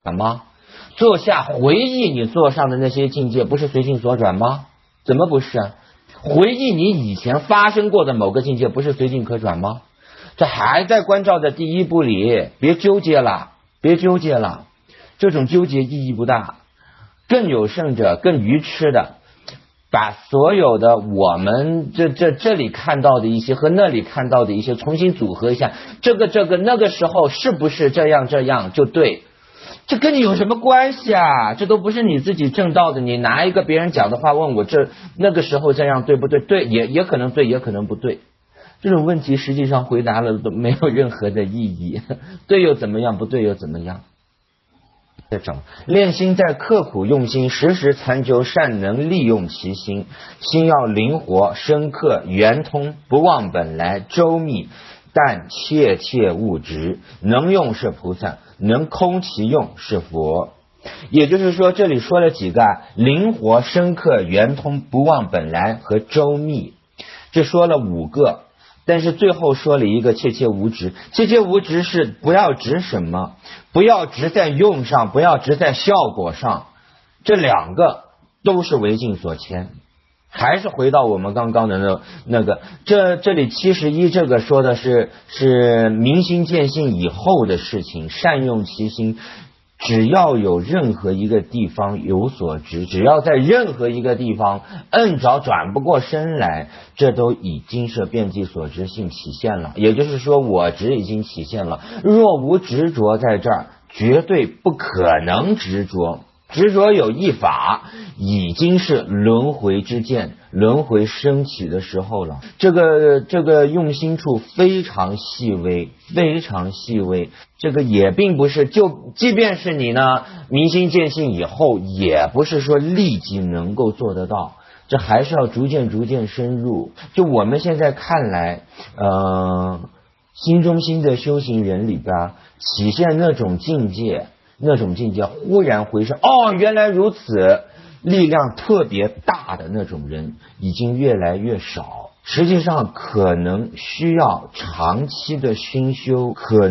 转吗？坐下回忆你坐上的那些境界，不是随境所转吗？怎么不是啊？回忆你以前发生过的某个境界，不是随境可转吗？这还在关照的第一步里，别纠结了，别纠结了，这种纠结意义不大。更有甚者，更愚痴的，把所有的我们这里看到的一些和那里看到的一些重新组合一下，这个那个时候是不是这样就对？这跟你有什么关系啊？这都不是你自己证到的。你拿一个别人讲的话问我，那个时候这样对不对？对，也可能对，也可能不对。这种问题实际上回答了都没有任何的意义，对又怎么样，不对又怎么样？这种练心在刻苦用心，时时参究，善能利用其心。心要灵活、深刻、圆通，不忘本来，周密，但切切勿执。能用是菩萨，能空其用是佛。也就是说，这里说了几个灵活、深刻、圆通、不忘本来和周密，这说了5个。但是最后说了一个切切无执，切切无执是不要执什么，不要执在用上，不要执在效果上，这2个都是为境所牵。还是回到我们刚刚的那个，这里71这个说的是明心见性以后的事情，善用其心。只要有任何一个地方有所执，只要在任何一个地方摁着转不过身来，这都已经是遍计所执性体现了。也就是说，我执已经体现了。若无执着在这儿，绝对不可能执着。执着有一法，已经是轮回之见，轮回升起的时候了。这个用心处非常细微，非常细微。这个也并不是，就即便是你呢明心见性以后，也不是说立即能够做得到，这还是要逐渐深入。就我们现在看来，心中心的修行人里边体现那种境界，忽然回首，原来如此，力量特别大的那种人已经越来越少。实际上可能需要长期的熏修，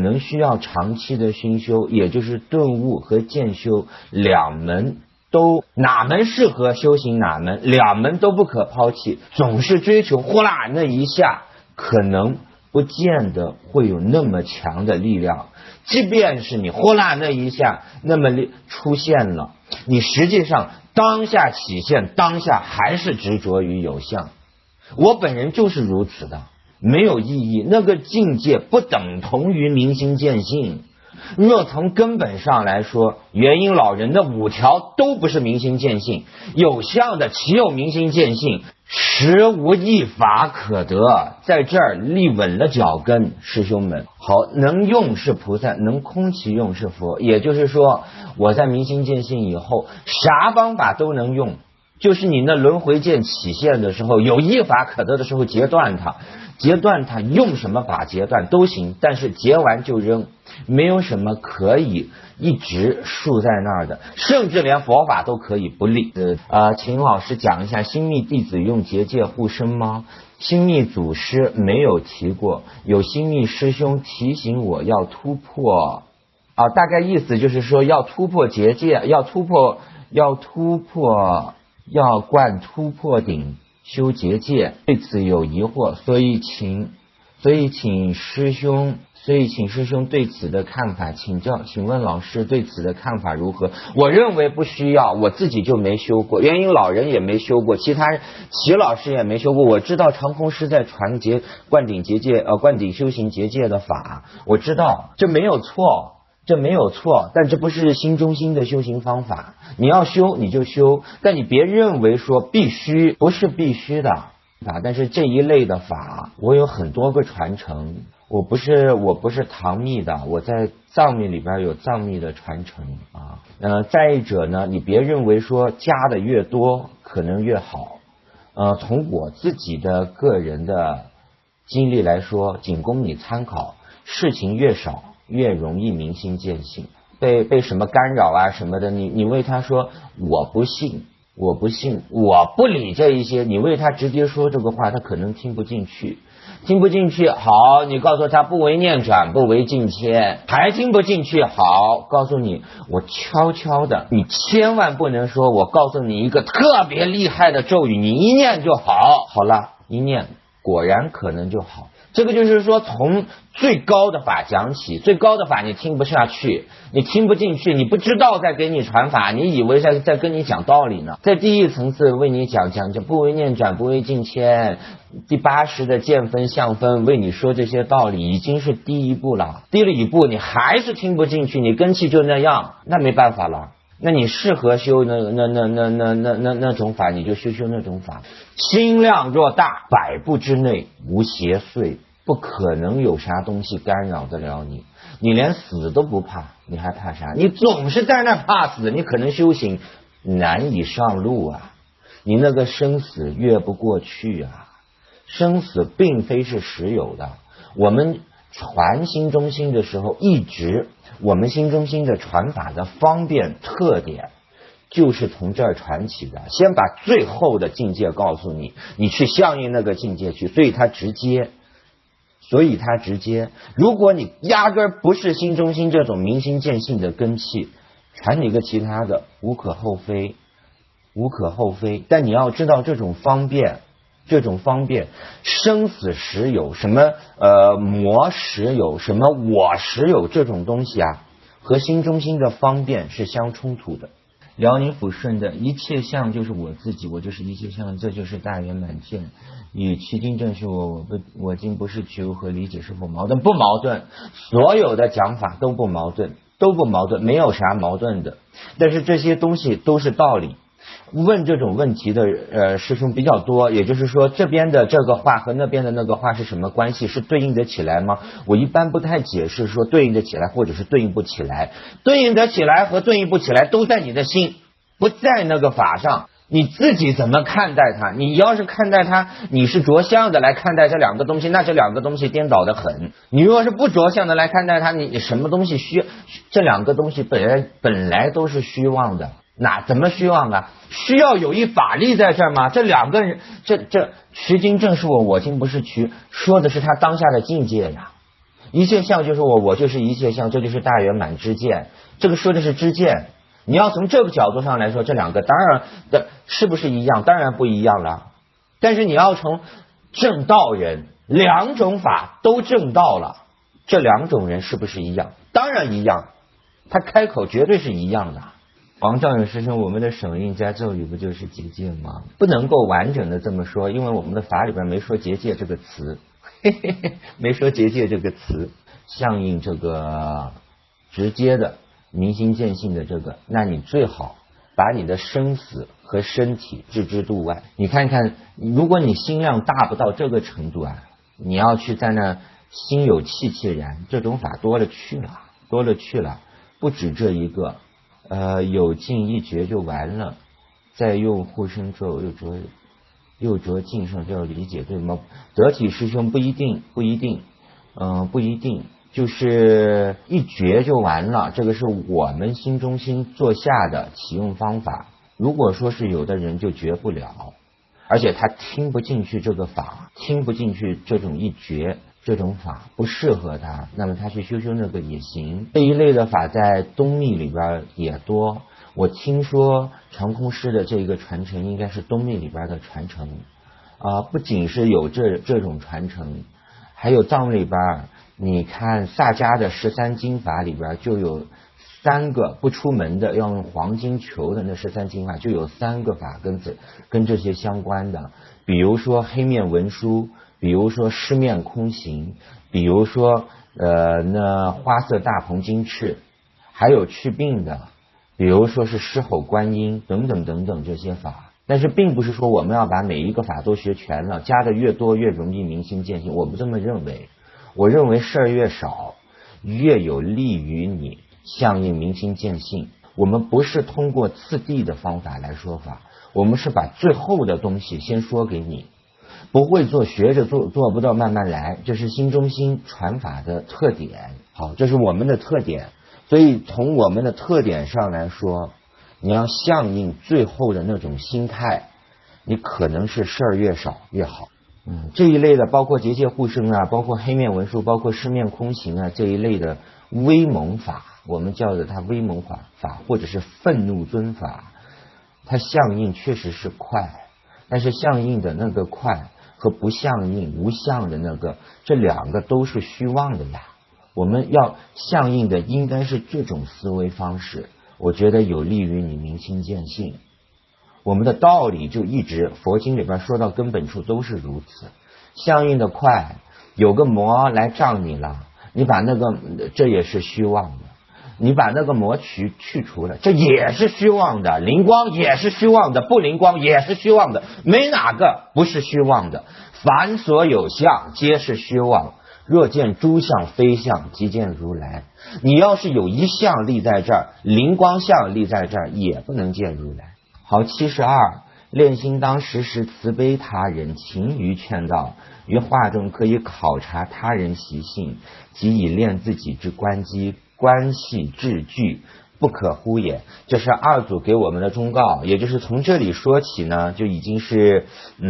也就是顿悟和渐修2门都，哪门适合修行哪门，2门都不可抛弃。总是追求呼啦那一下，可能不见得会有那么强的力量。即便是你呼啦那一下那么出现了，你实际上当下起现，当下还是执着于有相。我本人就是如此的，没有意义。那个境界不等同于明心见性。若从根本上来说，元婴老人的5条都不是明心见性，有相的岂有明心见性？实无一法可得，在这儿立稳了脚跟，师兄们。好，能用是菩萨，能空其用是佛。也就是说，我在明心见性以后，啥方法都能用，就是你那轮回见起现的时候，有一法可得的时候，截断它，用什么法截断都行，但是截完就扔，没有什么可以一直竖在那儿的，甚至连佛法都可以不立。请老师讲一下新密弟子用结界护身吗？新密祖师没有提过，有新密师兄提醒我要突破。大概意思就是说要突破结界，要灌突破顶修结界，对此有疑惑，所以请师兄对此的看法请教，请问老师对此的看法如何？我认为不需要，我自己就没修过，元婴老人也没修过，齐老师也没修过。我知道长空师在传灌顶修行结界的法，我知道这没有错，但这不是心中心的修行方法。你要修你就修，但你别认为说必须，不是必须的。但是这一类的法，我有很多个传承，我不是唐密的，我在藏密里边有藏密的传承啊。再者呢，你别认为说加的越多可能越好。从我自己的个人的经历来说，仅供你参考。事情越少，越容易明心见性。被什么干扰啊什么的，你为他说我不信， 我不信，我不理这一些，你为他直接说这个话，他可能听不进去。听不进去，好，你告诉他不为念转，不为境迁，还听不进去，好，告诉你，我悄悄的，你千万不能说，我告诉你一个特别厉害的咒语，你一念就好，好了，一念果然可能就好。这个就是说，从最高的法讲起，最高的法你听不下去，你听不进去，你不知道在给你传法，你以为在跟你讲道理呢。在第一层次为你讲不为念转，不为境迁，第80的见分相分为你说这些道理，已经是第一步了。低了一步，你还是听不进去，你根气就那样，那没办法了。那你适合修那种法，你就修那种法。心量若大，100步之内无邪祟，不可能有啥东西干扰得了你。你连死都不怕，你还怕啥？你总是在那怕死，你可能修行难以上路啊！你那个生死越不过去啊！生死并非是实有的。我们传心中心的时候，一直我们心中心的传法的方便特点就是从这儿传起的。先把最后的境界告诉你，你去相应那个境界去，所以它直接。如果你压根不是心中心这种明心见性的根气，传你个其他的无可厚非。但你要知道这种方便，生死实有，什么魔实有，什么我实有，这种东西啊，和心中心的方便是相冲突的。辽宁抚顺的一切相就是我自己，我就是一切相，这就是大圆满见。与其经正是我今不是取和理解是否矛盾？不矛盾，所有的讲法都不矛盾，没有啥矛盾的。但是这些东西都是道理。问这种问题的师兄比较多，也就是说这边的这个话和那边的那个话是什么关系，是对应得起来吗？我一般不太解释说对应得起来或者是对应不起来，对应得起来和对应不起来都在你的心，不在那个法上。你自己怎么看待它？你要是看待它，你是着相的来看待这两个东西，那这两个东西颠倒的很。你若是不着相的来看待它，你什么东西这两个东西本来都是虚妄的。怎么虚妄啊？需要有一法力在这儿吗？这两个人，这持经正是我今不是取，说的是他当下的境界呀。一切相就是我就是一切相，这就是大圆满知见。这个说的是知见。你要从这个角度上来说，这两个当然的是不是一样？当然不一样了。但是你要从正道人，两种法都正道了，这两种人是不是一样？当然一样，他开口绝对是一样的。王兆勇师兄，我们的手印加咒语不就是结界吗？不能够完整的这么说，因为我们的法里边没说结界这个词，没说结界这个词，相应这个直接的明心见性的这个，那你最好把你的生死和身体置之度外。你看看，如果你心量大不到这个程度啊，你要去在那心有戚戚然，这种法多了去了，不止这一个。有尽一绝就完了，再用护身咒又着净圣，这要理解对吗？得体师兄不一定，就是一绝就完了。这个是我们心中心做下的启用方法。如果说是有的人就绝不了，而且他听不进去这个法，听不进去这种一绝。这种法不适合他，那么他去修那个也行。这一类的法在东密里边也多。我听说长空师的这个传承应该是东密里边的传承不仅是有这种传承，还有藏里边，你看萨迦的13经法里边就有3个不出门的要用黄金求的那13经法，就有3个法跟这些相关的，比如说黑面文书，比如说狮面空行，比如说那花色大鹏金翅，还有祛病的，比如说是狮吼观音等等这些法。但是并不是说我们要把每一个法都学全了，加的越多越容易明心见性，我不这么认为。我认为事儿越少越有利于你相应明心见性。我们不是通过次第的方法来说法，我们是把最后的东西先说给你。不会做学着做，做不到慢慢来，这是心中心传法的特点。好，这是我们的特点。所以从我们的特点上来说， 你要相应最后的那种心态，你可能是事儿越少越好。这一类的包括结界护身啊，包括黑面文书，包括十面空行啊，这一类的威猛法，我们叫的它威猛法或者是愤怒尊法，它相应确实是快，但是相应的那个快和不相应无相的那个，这两个都是虚妄的呀。我们要相应的应该是这种思维方式，我觉得有利于你明心见性。我们的道理就一直佛经里边说到根本处都是如此，相应的快，有个魔来障你了，你把那个这也是虚妄的，你把那个魔去除了，这也是虚妄的，灵光也是虚妄的，不灵光也是虚妄的，没哪个不是虚妄的，凡所有相皆是虚妄，若见诸相非相，即见如来。你要是有一相立在这儿，灵光相立在这儿，也不能见如来。好，72练心当时时慈悲他人，勤于劝导，于画中可以考察他人习性，即以练自己之关机关系治具，不可忽也。这是二祖给我们的忠告，也就是从这里说起呢，就已经是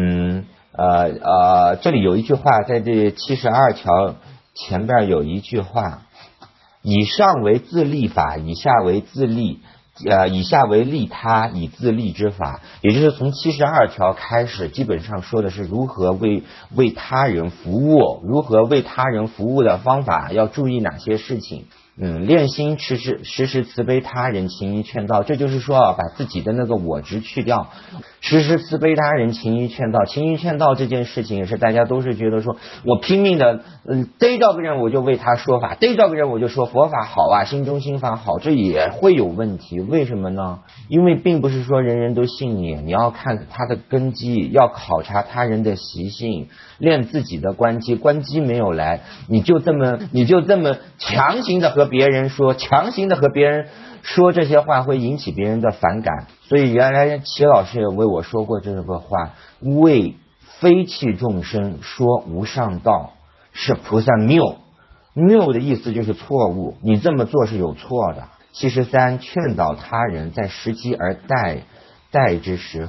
这里有一句话，在这72条前边有一句话，以上为自利法，以下为自利。以下为利他以自利之法，也就是从72条开始，基本上说的是如何为他人服务，如何为他人服务的方法，要注意哪些事情。练心时时慈悲他人，勤于劝导，这就是说把自己的那个我执去掉，时时慈悲他人，勤于劝导。勤于劝导这件事情也是大家都是觉得说我拼命的逮着个人我就为他说法，逮着个人我就说佛法好啊，心中心法好，这也会有问题。为什么呢？因为并不是说人人都信你要看他的根基，要考察他人的习性，练自己的关机没有来，你就这么强行的和别人说这些话，会引起别人的反感。所以原来齐老师也为我说过这个话，为非气众生说无上道，是菩萨谬的意思就是错误，你这么做是有错的。73劝导他人，在时机而待之时，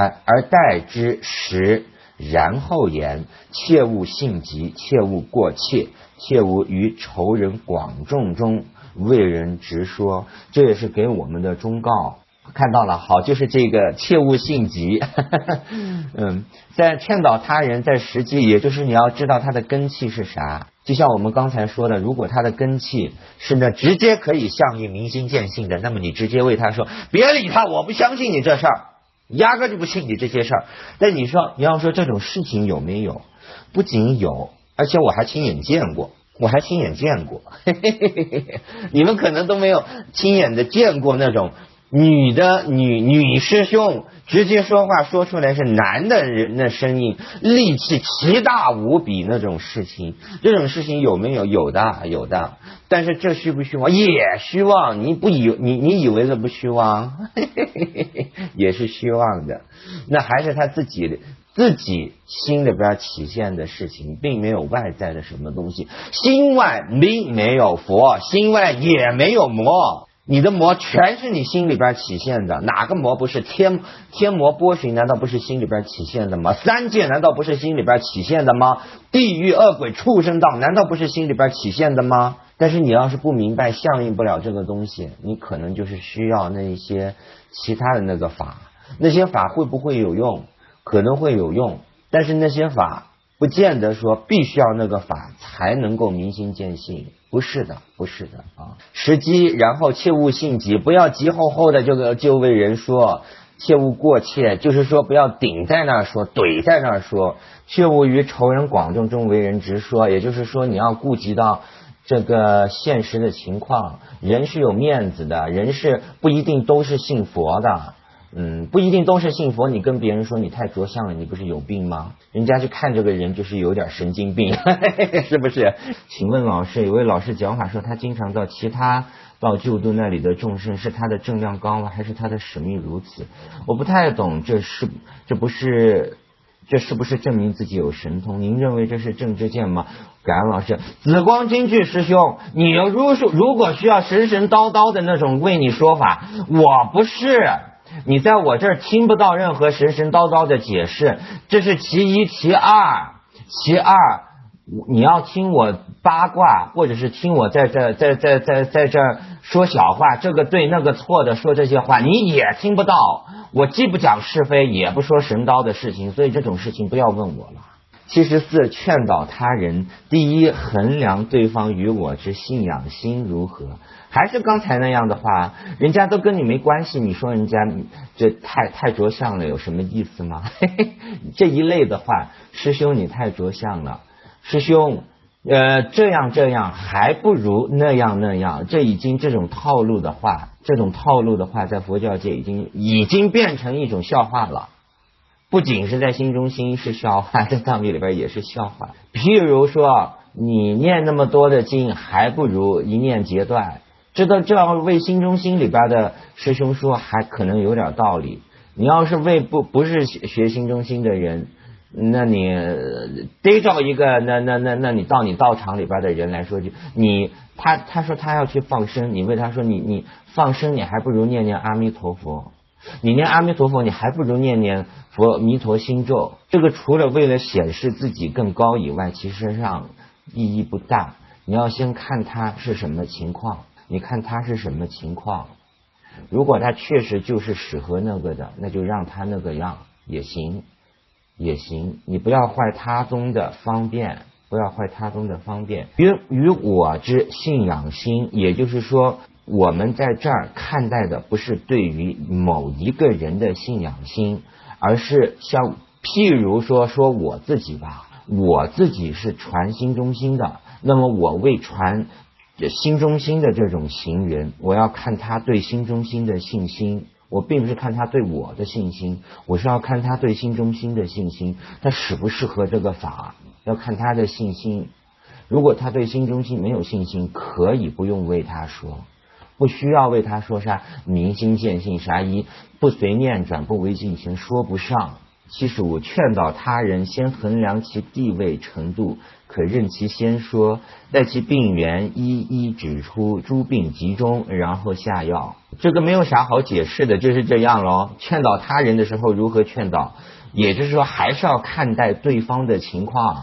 然后言，切勿性急，切勿过切，切勿于仇人广众中为人直说，这也是给我们的忠告。看到了，好，就是这个切勿性急。在劝导他人，在实际，也就是你要知道他的根气是啥。就像我们刚才说的，如果他的根气是呢直接可以相应明心见性的，那么你直接为他说别理他，我不相信你这事儿，压根就不信你这些事儿。但你要说这种事情有没有？不仅有，而且我还亲眼见过。你们可能都没有亲眼的见过那种女师兄直接说话说出来是男的人的声音，力气奇大无比那种事情。这种事情有没有？有的。但是这虚不虚妄？也虚妄。你以为这不虚妄？也是虚妄的。那还是他自己心里边体现的事情，并没有外在的什么东西。心外并没有佛，心外也没有魔。你的魔全是你心里边体现的，哪个魔不是？天魔波旬难道不是心里边体现的吗？三界难道不是心里边体现的吗？地狱恶鬼畜生道难道不是心里边体现的吗？但是你要是不明白相应不了这个东西，你可能就是需要那一些其他的那个法。那些法会不会有用？可能会有用，但是那些法不见得说必须要那个法才能够明心见性，不是的啊。时机，然后切勿性急，不要急吼吼的就为人说，切勿过切，就是说不要顶在那儿说，怼在那儿说，切勿于仇人广众中为人直说，也就是说你要顾及到这个现实的情况，人是有面子的，人是不一定都是信佛的。不一定都是信佛，你跟别人说你太着相了，你不是有病吗？人家就看这个人就是有点神经病，是不是？请问老师，有位老师讲法说他经常到其他到救度那里的众生，是他的正量高了，还是他的使命如此？我不太懂，这是不是证明自己有神通？您认为这是正知见吗？ 感恩老师。紫光金句师兄，你如果需要神神叨叨的那种为你说法，我不是，你在我这儿听不到任何神神叨叨的解释，这是其一。其二，你要听我八卦，或者是听我在这儿说小话，这个对那个错的说这些话，你也听不到。我既不讲是非，也不说神叨的事情，所以这种事情不要问我了。74，劝导他人，第一，衡量对方与我之信仰心如何。还是刚才那样的话，人家都跟你没关系，你说人家这太着相了，有什么意思吗？这一类的话，师兄你太着相了，师兄这样还不如那样，这已经这种套路的话在佛教界已经变成一种笑话了。不仅是在心中心是笑话，在藏语里边也是笑话。譬如说你念那么多的经，还不如一念截断。这样为心中心里边的师兄说，还可能有点道理。你要是为不是学心中心的人，那你得找一个那你到你道场里边的人来说，他说他要去放生，你为他说你放生，你还不如念念阿弥陀佛。你念阿弥陀佛，你还不如念念佛弥陀心咒。这个除了为了显示自己更高以外，其实上意义不大。你要先看他是什么情况，如果他确实就是适合那个的，那就让他那个样也行。你不要坏他宗的方便，与我之信仰心，也就是说我们在这儿看待的不是对于某一个人的信仰心，而是像譬如说我自己吧，我自己是传心中心的，那么我为传心中心的这种行人，我要看他对心中心的信心，我并不是看他对我的信心，我是要看他对心中心的信心，他适不适合这个法，要看他的信心。如果他对心中心没有信心，可以不用为他说，不需要为他说啥明心见性啥一不随念转不为进行，说不上。75，劝导他人，先衡量其地位程度，可任其先说，待其病源一一指出，诸病集中，然后下药。这个没有啥好解释的，就是这样咯。劝导他人的时候如何劝导，也就是说还是要看待对方的情况，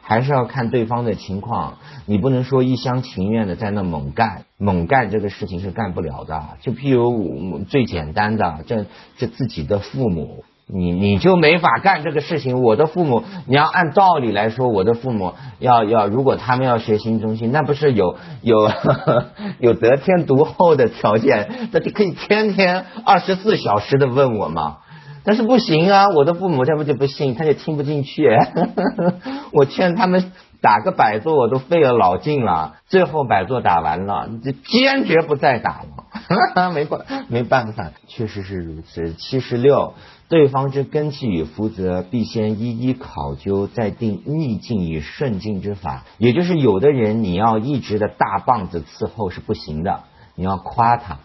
你不能说一厢情愿的在那猛干这个事情是干不了的。就譬如最简单的这自己的父母，你就没法干这个事情。我的父母，你要按道理来说，我的父母要如果他们要学心中心，那不是有得天独厚的条件，那就可以天天24小时的问我吗？但是不行啊，我的父母他就不信，他也听不进去。我劝他们打个摆坐，我都费了老劲了，最后摆坐打完了，就坚决不再打了。没办法，确实是如此。76，对方之根器与福泽，必先一一考究，再定逆境与顺境之法。也就是有的人你要一直的大棒子伺候是不行的，你要夸他，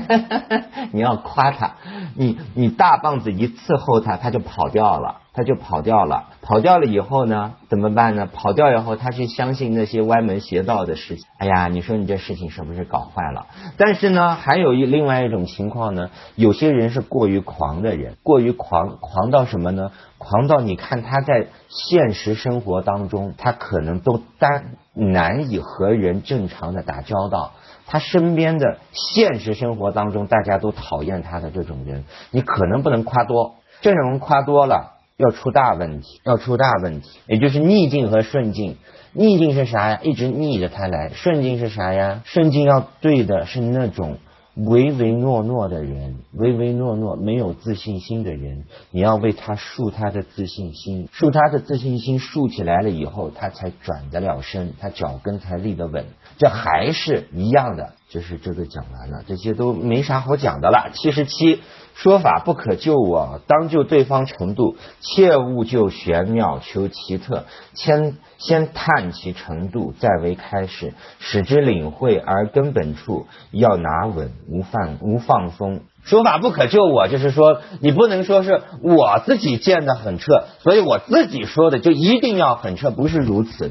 你大棒子一伺候他，他就跑掉了。跑掉了以后呢，怎么办呢？跑掉以后，他去相信那些歪门邪道的事情。哎呀，你说你这事情是不是搞坏了？但是呢，还有另外一种情况呢，有些人是过于狂的人，狂到什么呢？狂到你看他在现实生活当中，他可能都难以和人正常的打交道。他身边的现实生活当中，大家都讨厌他的这种人，你可能不能夸多，这种人夸多了要出大问题。也就是逆境和顺境。逆境是啥呀？一直逆着他来。顺境是啥呀？顺境要对的是那种唯唯诺诺的人，没有自信心的人，你要为他树他的自信心，树起来了以后，他才转得了身，他脚跟才立得稳。这还是一样的，就是这个讲完了，这些都没啥好讲的了。77，说法不可就我，当就对方程度，切勿就玄妙求奇特，先探其程度，再为开始，使之领会，而根本处要拿稳，无放松。说法不可就我，就是说你不能说是我自己见得很彻，所以我自己说的就一定要很彻，不是如此的。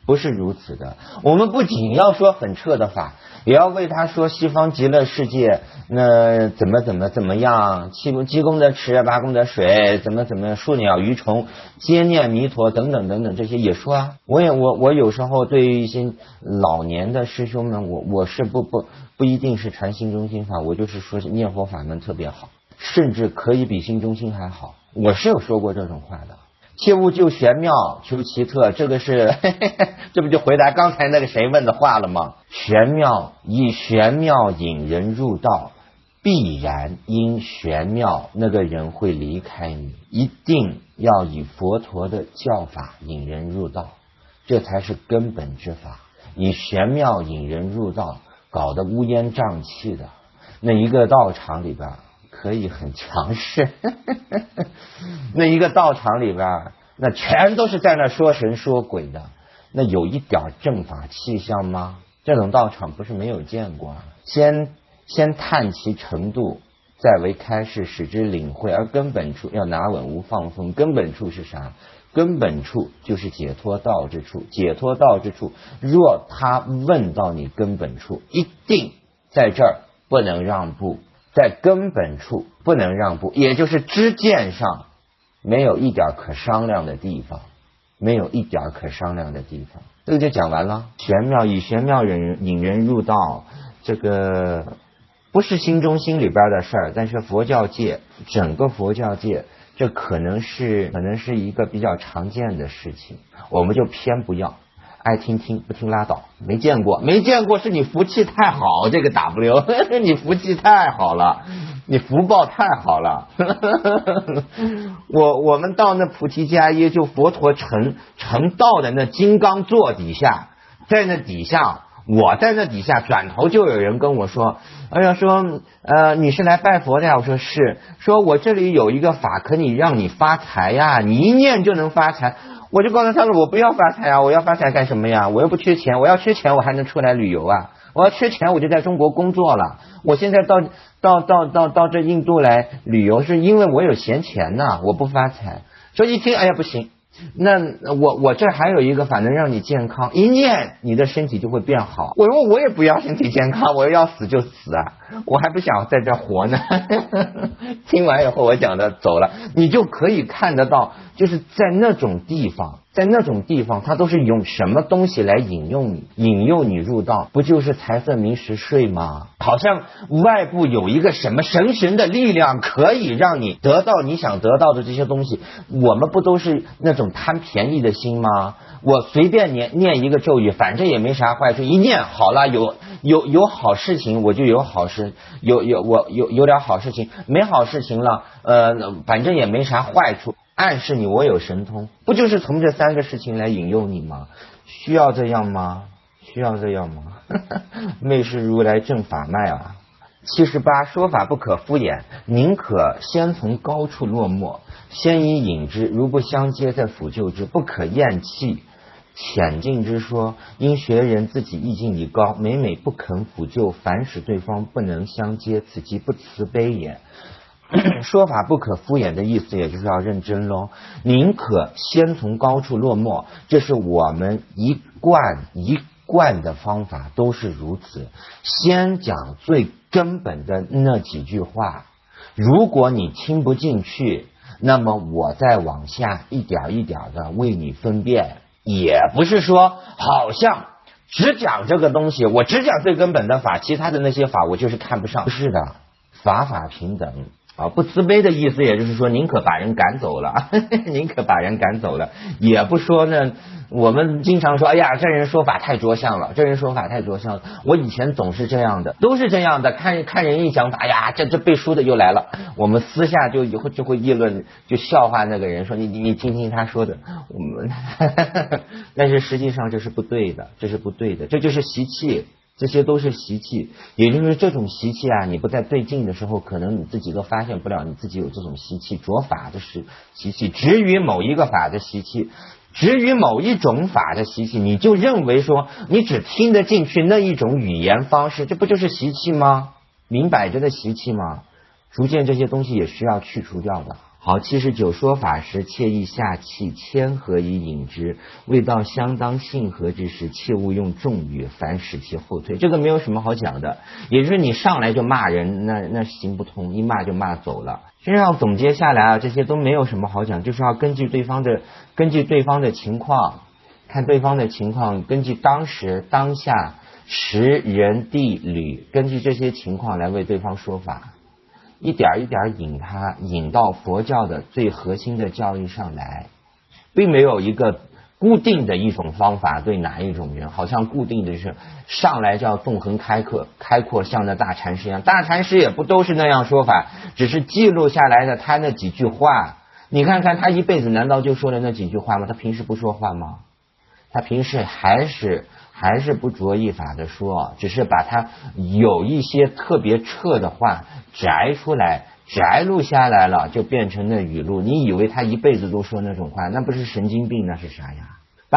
不是如此的。我们不仅要说很彻的法，也要为他说西方极乐世界那怎么样，七功德池八功德水怎么树鸟鱼虫皆念弥陀等等等等，这些也说啊。我有时候对于一些老年的师兄们，我是不一定是传心中心法，我就是说念佛法门特别好，甚至可以比心中心还好，我是有说过这种话的。切勿就玄妙求奇特，这个是这不就回答刚才那个谁问的话了吗？玄妙以玄妙引人入道，必然因玄妙那个人会离开你，一定要以佛陀的教法引人入道，这才是根本之法。以玄妙引人入道搞得乌烟瘴气的，那一个道场里边可以很强势那一个道场里边那全都是在那说神说鬼的，那有一点正法气象吗？这种道场不是没有见过啊。先探其程度，再为开示，使之领会。而根本处要拿稳无放松。根本处是啥？根本处就是解脱道之处。解脱道之处，若他问到你根本处，一定在这儿不能让步，在根本处不能让步，也就是知见上没有一点可商量的地方，没有一点可商量的地方。这个就讲完了。玄妙以玄妙引人入道，这个不是心中心里边的事儿，但是佛教界整个佛教界这可能是一个比较常见的事情，我们就偏不要，爱听听不听拉倒。没见过是你福气太好，这个 W 你福气太好了，你福报太好了我们到那菩提迦耶，就佛陀成道的那金刚座底下，在那底下，我在那底下，转头就有人跟我说，哎呀，说你是来拜佛的呀？我说是，说我这里有一个法可以让你发财呀，你一念就能发财。我就告诉他们，我不要发财啊，我要发财干什么呀？我又不缺钱，我要缺钱我还能出来旅游啊？我要缺钱我就在中国工作了。我现在到这印度来旅游是因为我有闲钱呐，我不发财。所以一听，哎呀不行，那我这还有一个法能让你健康，一念你的身体就会变好。我说我也不要身体健康，我要死就死啊，我还不想在这活呢听完以后我讲的走了，你就可以看得到，就是在那种地方它都是用什么东西来引诱你入道，不就是财色名食睡吗？好像外部有一个什么神的力量可以让你得到你想得到的这些东西，我们不都是那种贪便宜的心吗？我随便念一个咒语，反正也没啥坏处，一念好了，有好事情我就有好事，有点好事情，没好事情了反正也没啥坏处，暗示你我有神通，不就是从这三个事情来引诱你吗？需要这样吗？昧是如来正法脉啊。78说法不可敷衍，宁可先从高处落没，先以引之，如不相接再辅救之，不可厌弃。浅近之说，因学人自己意境已高，每不肯辅救，反使对方不能相接，此即不慈悲也说法不可敷衍的意思也就是要认真咯，宁可先从高处落没，这是我们一贯的方法都是如此，先讲最根本的那几句话，如果你听不进去，那么我再往下一点一点的为你分辨，也不是说好像只讲这个东西，我只讲最根本的法，其他的那些法我就是看不上，不是的，法平等不慈悲的意思也就是说宁可把人赶走了也不说呢，我们经常说哎呀这人说法太着相了，我以前总是这样的，都是这样的，看人一讲法，哎呀这背书的又来了，我们私下就会议论，就笑话那个人说你听听他说的，我们但是实际上这是不对的，这就是习气，这些都是习气，也就是这种习气啊，你不在对境的时候，可能你自己都发现不了你自己有这种习气，着法的是习气，执于某一个法的习气，执于某一种法的习气，你就认为说你只听得进去那一种语言方式，这不就是习气吗？明摆着的习气吗？逐渐这些东西也需要去除掉的。好。 好，79说法时，切宜下气，谦和以引之，未到相当信和之时，切勿用重语，反使其后退。这个没有什么好讲的，也就是你上来就骂人，那行不通，一骂就骂走了。实际上总结下来啊，这些都没有什么好讲，就是要根据对方的情况，看对方的情况，根据当时当下时人地履，根据这些情况来为对方说法。一点一点引到佛教的最核心的教义上来，并没有一个固定的一种方法对哪一种人，好像固定的是上来就要纵横开阔，像那大禅师一样。大禅师也不都是那样说法，只是记录下来的他那几句话。你看看他一辈子难道就说了那几句话吗？他平时不说话吗？他平时还是不着意法的说，只是把他有一些特别彻的话摘出来，摘录下来了，就变成那语录。你以为他一辈子都说那种话，那不是神经病，那是啥呀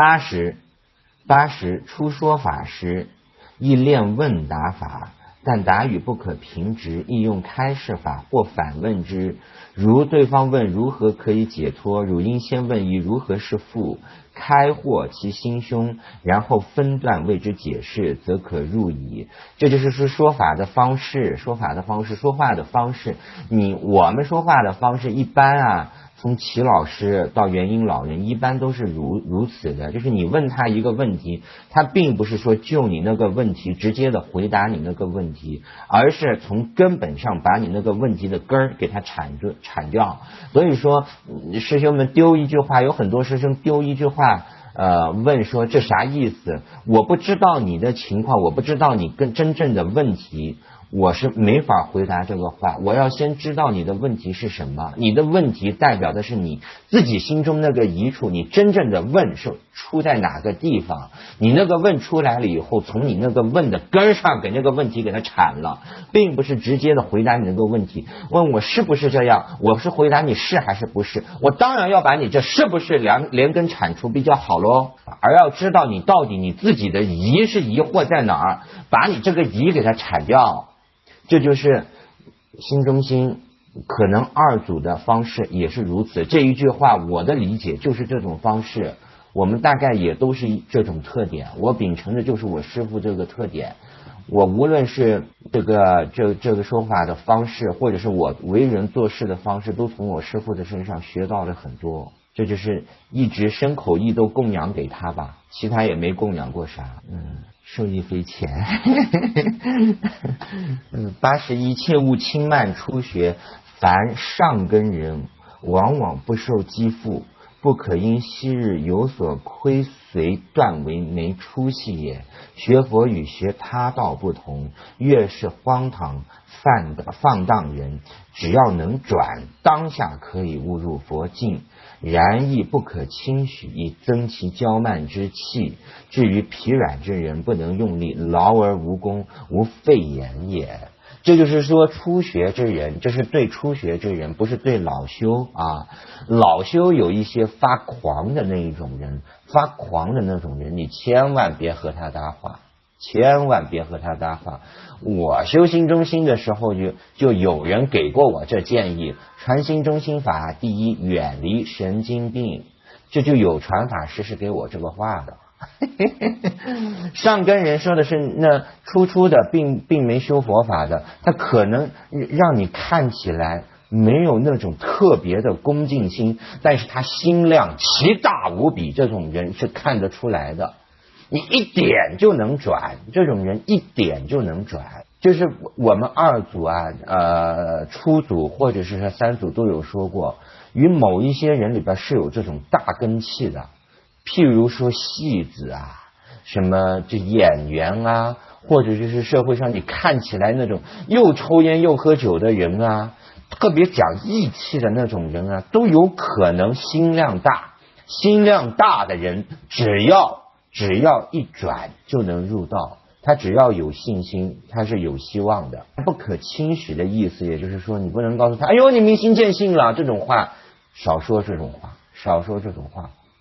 ？80初说法时，亦练问答法，但答语不可平直，亦用开示法或反问之。如对方问如何可以解脱，汝应先问以如何是父，开豁其心胸，然后分段为之解释，则可入矣。这就是说法的方式，说话的方式。我们说话的方式一般啊，从齐老师到元英老人一般都是如此的，就是你问他一个问题，他并不是说就你那个问题直接的回答你那个问题，而是从根本上把你那个问题的根儿给他铲掉。所以说师兄们丢一句话，有很多师兄丢一句话问说这啥意思，我不知道你的情况，我不知道你跟真正的问题，我是没法回答这个话。我要先知道你的问题是什么，你的问题代表的是你自己心中那个疑处，你真正的问是出在哪个地方，你那个问出来了以后，从你那个问的根上给那个问题给它铲了，并不是直接的回答你那个问题。问我是不是这样，我是回答你是还是不是，我当然要把你这是不是连根铲除比较好咯，而要知道你到底你自己的疑是疑惑在哪儿，把你这个疑给它铲掉。这就是心中心，可能二祖的方式也是如此。这一句话我的理解就是这种方式，我们大概也都是这种特点，我秉承的就是我师父这个特点。我无论是这个说法的方式，或者是我为人做事的方式，都从我师父的身上学到了很多。这就是一直身口意都供养给他吧，其他也没供养过啥。受益匪浅。81切勿轻慢初学，凡上根人往往不受积负，不可因昔日有所亏随断为没出息也。学佛与学他道不同，越是荒唐放荡人，只要能转，当下可以误入佛境，然亦不可轻许，以增其骄慢之气。至于疲软之人，不能用力，劳而无功，无废言也。这就是说初学之人，这是对初学之人，不是对老修啊。老修有一些发狂的那一种人，你千万别和他搭话，我修心中心的时候就有人给过我这建议，传心中心法，第一远离神经病，这就有传法师是给我这个话的。上根人说的是那初的并没修佛法的，他可能让你看起来没有那种特别的恭敬心，但是他心量奇大无比，这种人是看得出来的，你一点就能转，这种人一点就能转。就是我们二祖初祖或者是三祖都有说过，与某一些人里边是有这种大根气的，譬如说戏子什么这演员或者就是社会上你看起来那种又抽烟又喝酒的人特别讲义气的那种人都有可能心量大。心量大的人只要一转就能入道，他只要有信心，他是有希望的。不可轻许的意思，也就是说你不能告诉他，哎呦你明心见性了，这种话少说这种话。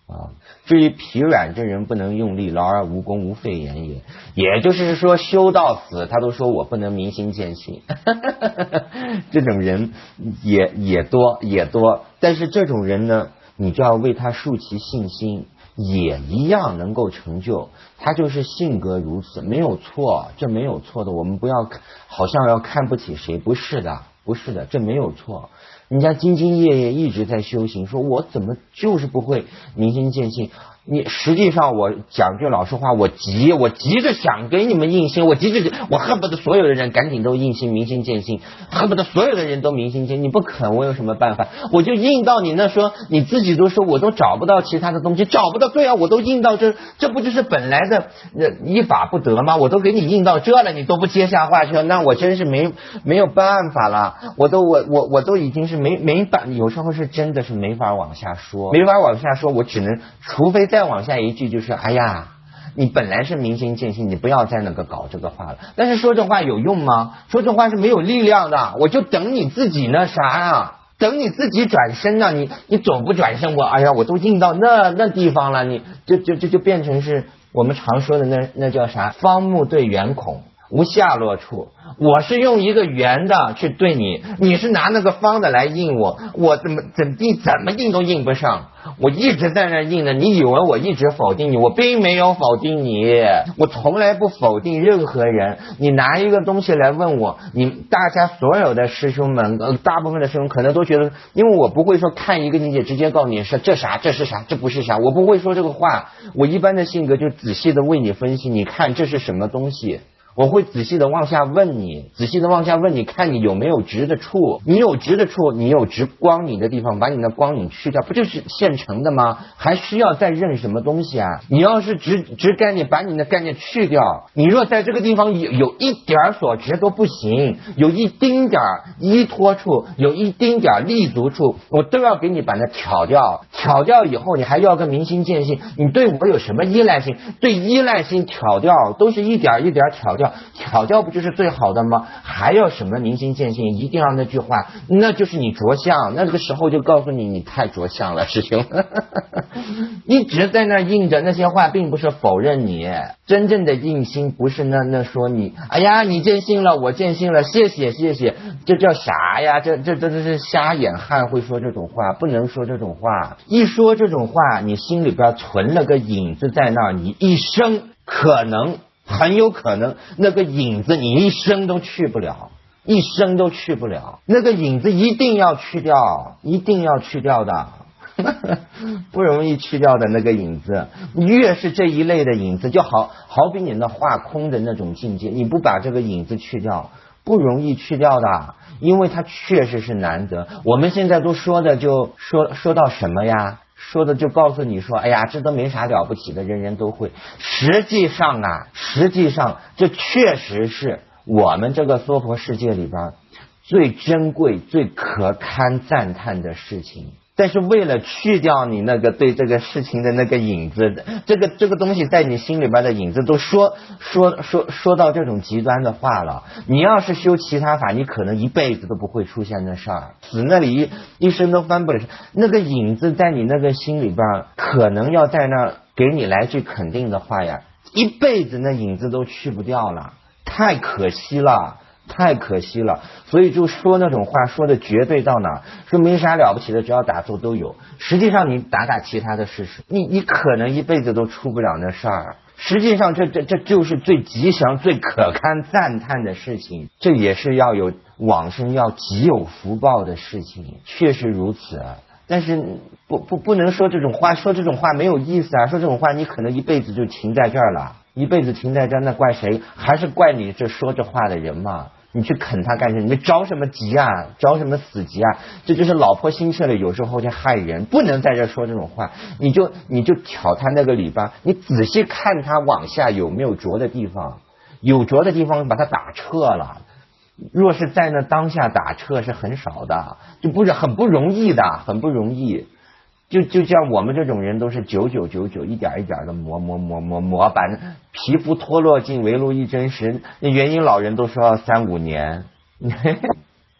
啊。至于疲软之人不能用力，劳而无功，无废言也。也就是说，修到死，他都说我不能明心见性，这种人也多。但是这种人呢，你就要为他树其信心，也一样能够成就。他就是性格如此，没有错，这没有错的。我们不要好像要看不起谁，不是的，这没有错。人家兢兢业业一直在修行，说我怎么就是不会明心见性？你实际上我讲句老实话，我急着想给你们印心，我恨不得所有的人赶紧都印心明心见性，恨不得所有的人都明心见性。你不肯，我有什么办法？我就印到你那，说你自己都说我都找不到其他的东西，找不到，对啊，我都印到这不就是本来的依法不得吗？我都给你印到这了，你都不接下话去，那我真是没有办法了。我都已经是没办，有时候是真的是没法往下说，我只能除非再往下一句，就是哎呀，你本来是明心见性，你不要再那个搞这个话了。但是说这话有用吗？说这话是没有力量的。我就等你自己那啥啊，等你自己转身啊，你总不转身，我都硬到那地方了，你就变成是我们常说的那叫啥？方木对圆孔，无下落处。我是用一个圆的去对你，你是拿那个方的来应我怎么应都应不上。我一直在那应的，你以为我一直否定你？我并没有否定你，我从来不否定任何人。你拿一个东西来问我，大家所有的师兄们，大部分的师兄可能都觉得，因为我不会说看一个境界直接告诉你是这啥，这是啥，这不是啥，我不会说这个话。我一般的性格就仔细的为你分析，你看这是什么东西。我会仔细的往下问你，看你有没有直的处。你有直的处，你有直光影的地方，把你的光影去掉，不就是现成的吗？还需要再认什么东西啊？你要是直概念，把你的概念去掉。你若在这个地方有一点所直都不行，有一丁点依托处，有一丁点立足处，我都要给你把它挑掉。挑掉以后，你还要个明心见性。你对我有什么依赖性？对依赖性挑掉，都是一点一点挑掉。挑掉不就是最好的吗？还要什么明心见性？一定要那句话，那就是你着相。那个时候就告诉你太着相了，师兄。一直在那印着那些话，并不是否认你。真正的印心不是那说你，哎呀，你见性了，我见性了，谢谢，这叫啥呀？这是瞎眼汉会说这种话，不能说这种话。一说这种话，你心里边存了个影子在那儿，你一生很有可能那个影子你一生都去不了，那个影子一定要去掉的。不容易去掉的那个影子，越是这一类的影子，就好比你那画空的那种境界，你不把这个影子去掉，不容易去掉的，因为它确实是难得。我们现在都说的就说到什么呀？说的就告诉你说，哎呀，这都没啥了不起的，人人都会。实际上这确实是我们这个娑婆世界里边最珍贵、最可堪赞叹的事情。但是为了去掉你那个对这个事情的那个影子，这个东西在你心里边的影子，都说到这种极端的话了。你要是修其他法，你可能一辈子都不会出现那事儿，死那里一生都翻不了。那个影子在你那个心里边，可能要在那给你来句肯定的话呀，一辈子那影子都去不掉了，太可惜了。所以就说那种话说的绝对到哪，说没啥了不起的，只要打坐都有。实际上你打其他的试试，你可能一辈子都出不了那事儿。实际上这就是最吉祥、最可堪赞叹的事情，这也是要有往生要极有福报的事情，确实如此。但是不能说这种话，说这种话没有意思啊！说这种话，你可能一辈子就停在这儿了，那怪谁？还是怪你这说这话的人嘛？你去啃他干什么？你着什么急啊？着什么死急啊？这就是老婆心切了，有时候就害人，不能在这说这种话。你就挑他那个里边，你仔细看他往下有没有着的地方，有着的地方把他打撤了。若是在那当下打撤是很少的，就不是很不容易的，很不容易。就像我们这种人都是999一点一点的磨，把皮肤脱落尽，围炉一针时。那元婴老人都说要3-5年。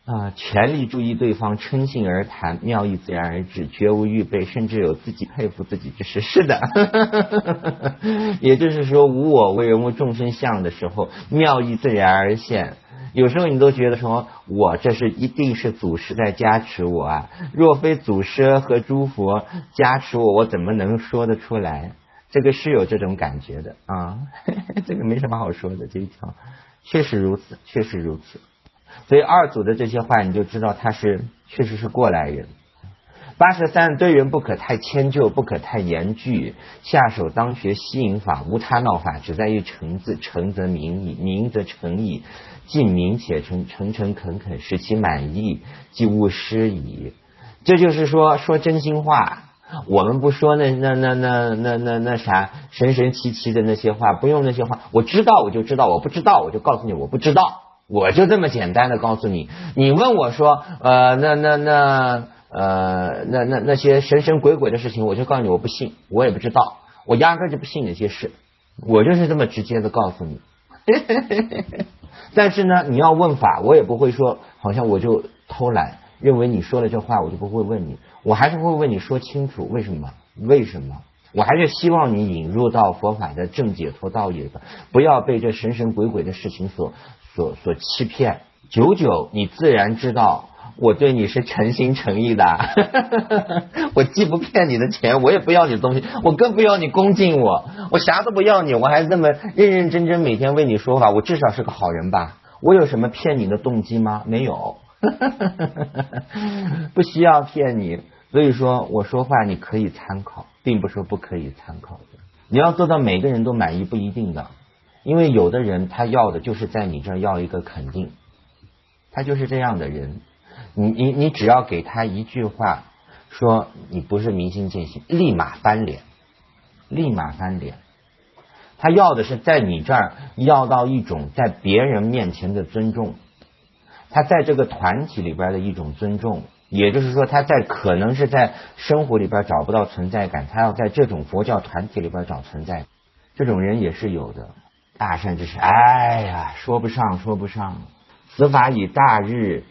全力注意对方，称性而谈，妙意自然而至，绝无预备，甚至有自己佩服自己之事。是的，也就是说，无我为人，无众生相的时候，妙意自然而现。有时候你都觉得说，我这是一定是祖师在加持我啊，若非祖师和诸佛加持我，我怎么能说得出来？这个是有这种感觉的啊，这个没什么好说的，这一条确实如此，确实如此。所以二祖的这些话，你就知道他是确实是过来人。83，对人不可太迁就，不可太严拒，下手当学西引法，无他闹法，只在于诚字，诚则明矣，明则诚矣，既明且诚，诚诚恳恳，使其满意，即勿失矣。这就是说真心话。我们不说那啥神神奇奇的那些话，不用那些话。我知道我就知道，我不知道我就告诉你我不知道，我就这么简单的告诉你。你问我说那些神神鬼鬼的事情，我就告诉你我不信，我也不知道，我压根就不信那些事，我就是这么直接的告诉你。但是呢，你要问法，我也不会说好像我就偷懒，认为你说了这话我就不会问你，我还是会问你说清楚为什么，我还是希望你引入到佛法的正解脱道义的，不要被这神神鬼鬼的事情所欺骗。久久你自然知道我对你是诚心诚意的。我既不骗你的钱，我也不要你的东西，我更不要你恭敬我啥都不要你，我还这么认认真真每天为你说法，我至少是个好人吧？我有什么骗你的动机吗？没有。不需要骗你，所以说我说话你可以参考，并不是不可以参考的。你要做到每个人都满意不一定的，因为有的人他要的就是在你这儿要一个肯定，他就是这样的人。你只要给他一句话说你不是明心见性，立马翻脸。他要的是在你这儿要到一种在别人面前的尊重，他在这个团体里边的一种尊重，也就是说他可能是在生活里边找不到存在感，他要在这种佛教团体里边找存在感，这种人也是有的。大善之士，哎呀，说不上。此法以大日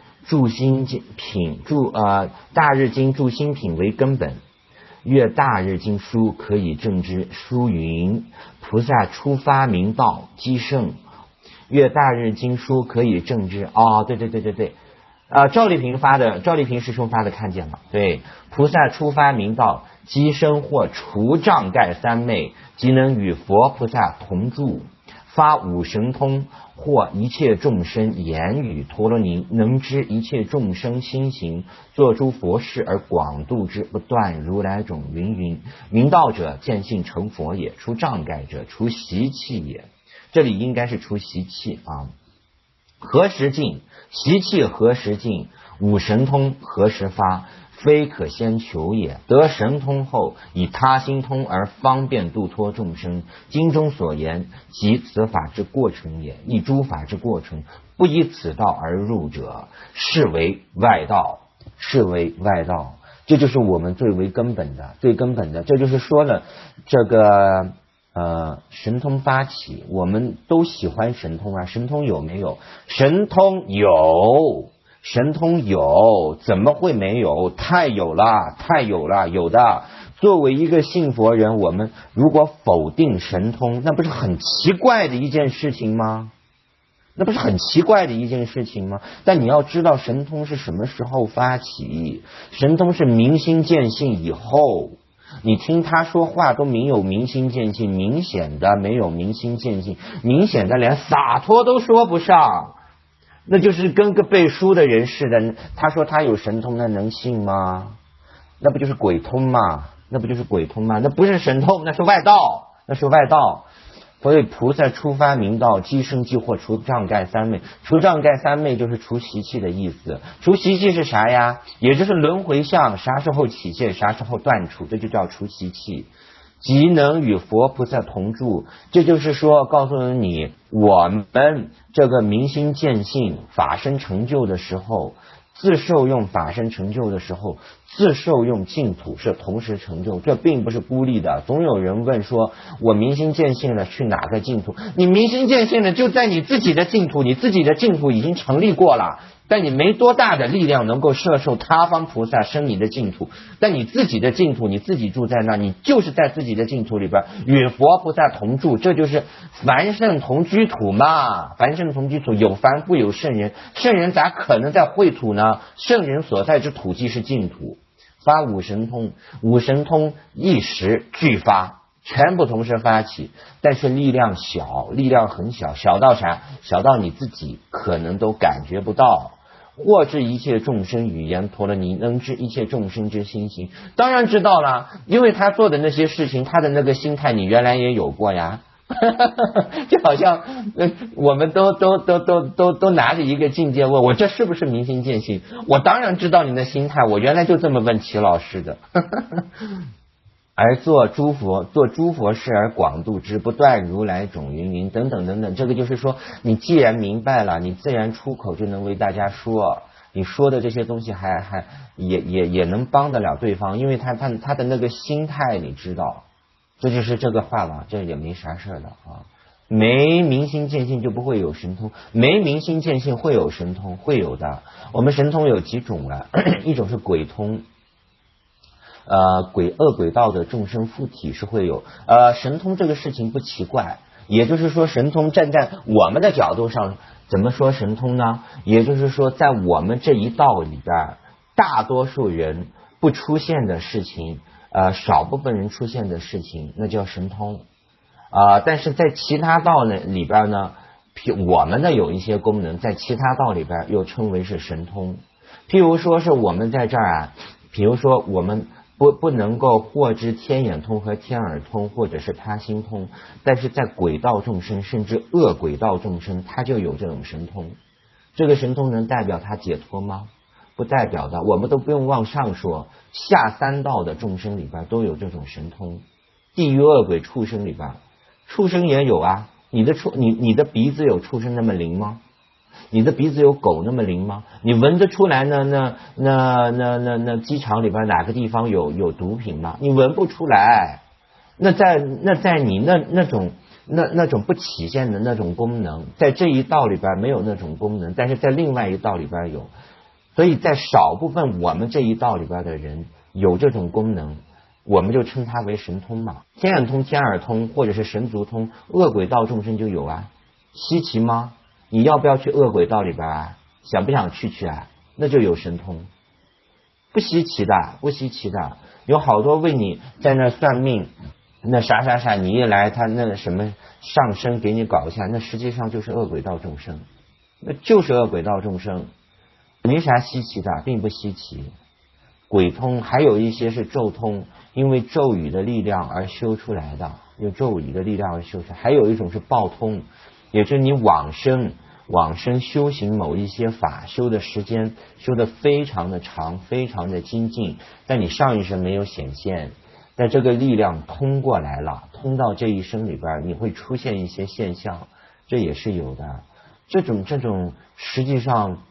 经注心品为根本，阅大日经书可以证之。书云：菩萨初发明道，积圣。阅大日经书可以证之。对。赵丽萍师兄发的看见了。对，菩萨初发明道，积生或除障盖三昧，即能与佛菩萨同住。发五神通，或一切众生言语陀罗尼，能知一切众生心行，作诸佛事而广度之，不断如来种云。明道者见性成佛也，除障盖者除习气也。这里应该是除习气啊。何时尽？习气何时尽？五神通何时发？非可先求也。得神通后，以他心通而方便度脱众生。经中所言，即此法之过程也。以诸法之过程，不以此道而入者，是为外道。这就是我们最根本的。这就是说了这个神通发起，我们都喜欢神通啊。神通有没有？神通有，怎么会没有？太有了，有的。作为一个信佛人，我们如果否定神通，那不是很奇怪的一件事情吗？但你要知道神通是什么时候发起，神通是明心见性以后。你听他说话都没有明心见性，明显的没有明心见性，明显的连洒脱都说不上，那就是跟个背书的人似的。他说他有神通，那能信吗？那不就是鬼通吗？那不是神通，那是外道。所以菩萨初发明道，积生即或除障盖三昧。除障盖三昧就是除习气的意思。除习气是啥呀？也就是轮回相，啥时候起现，啥时候断除，这就叫除习气。即能与佛菩萨同住，这就是说告诉你，我们这个明心见性法身成就的时候，自受用法身成就的时候，自受用净土是同时成就，这并不是孤立的。总有人问说，我明心见性了，去哪个净土？你明心见性了，就在你自己的净土，你自己的净土已经成立过了， 但你没多大的力量能够摄受他方菩萨生你的净土，但你自己的净土你自己住在那，你就是在自己的净土里边与佛菩萨同住，这就是凡圣同居土嘛。凡圣同居土，有凡不有圣人，圣人咋可能在秽土呢？圣人所在之土即是净土。发五神通，五神通一时俱发，全部同时发起，但是力量小，力量很小，小到啥？小到你自己可能都感觉不到。或知一切众生语言陀罗尼，能知一切众生之心行。当然知道了，因为他做的那些事情，他的那个心态你原来也有过呀。就好像我们都拿着一个境界问我，这是不是明心见性？我当然知道你的心态，我原来就这么问齐老师的。而做诸佛事而广度之，不断如来种云云等等等等。这个就是说，你既然明白了，你自然出口就能为大家说，你说的这些东西也能帮得了对方，因为他的那个心态你知道，这就是这个话了，这也没啥事的啊。没明心见性就不会有神通，没明心见性会有神通，会有的。我们神通有几种啊？一种是鬼通。恶鬼道的众生附体是会有神通，这个事情不奇怪。也就是说，神通站在我们的角度上，怎么说神通呢？也就是说，在我们这一道里边，大多数人不出现的事情，少部分人出现的事情，那叫神通。但是在其他道呢里边呢，我们的有一些功能，在其他道里边又称为是神通。譬如说是我们在这儿啊，比如说我们不能够获知天眼通和天耳通或者是他心通，但是在鬼道众生甚至恶鬼道众生，他就有这种神通。这个神通能代表他解脱吗？不代表的。我们都不用往上说，下三道的众生里边都有这种神通。地狱恶鬼畜生里边，畜生也有啊。你的鼻子有畜生那么灵吗？你的鼻子有狗那么灵吗？你闻得出来呢？那机场里边哪个地方有毒品吗？你闻不出来。那在你那种不体现的那种功能，在这一道里边没有那种功能，但是在另外一道里边有。所以在少部分我们这一道里边的人有这种功能，我们就称它为神通嘛。天眼通、天耳通或者是神足通，恶鬼道众生就有啊。稀奇吗？你要不要去恶鬼道里边啊？想不想去啊？那就有神通，不稀奇的，不稀奇的。有好多为你在那算命，那啥，你一来他那什么上身给你搞一下，那实际上就是恶鬼道众生，那就是恶鬼道众生，没啥稀奇的，并不稀奇。鬼通还有一些是咒通，因为咒语的力量而修出来的，用咒语的力量而修出来。还有一种是报通，也就是你往生修行某一些法，修的时间修的非常的长，非常的精进，但你上一生没有显现，但这个力量通过来了，通到这一生里边，你会出现一些现象，这也是有的。这种实际上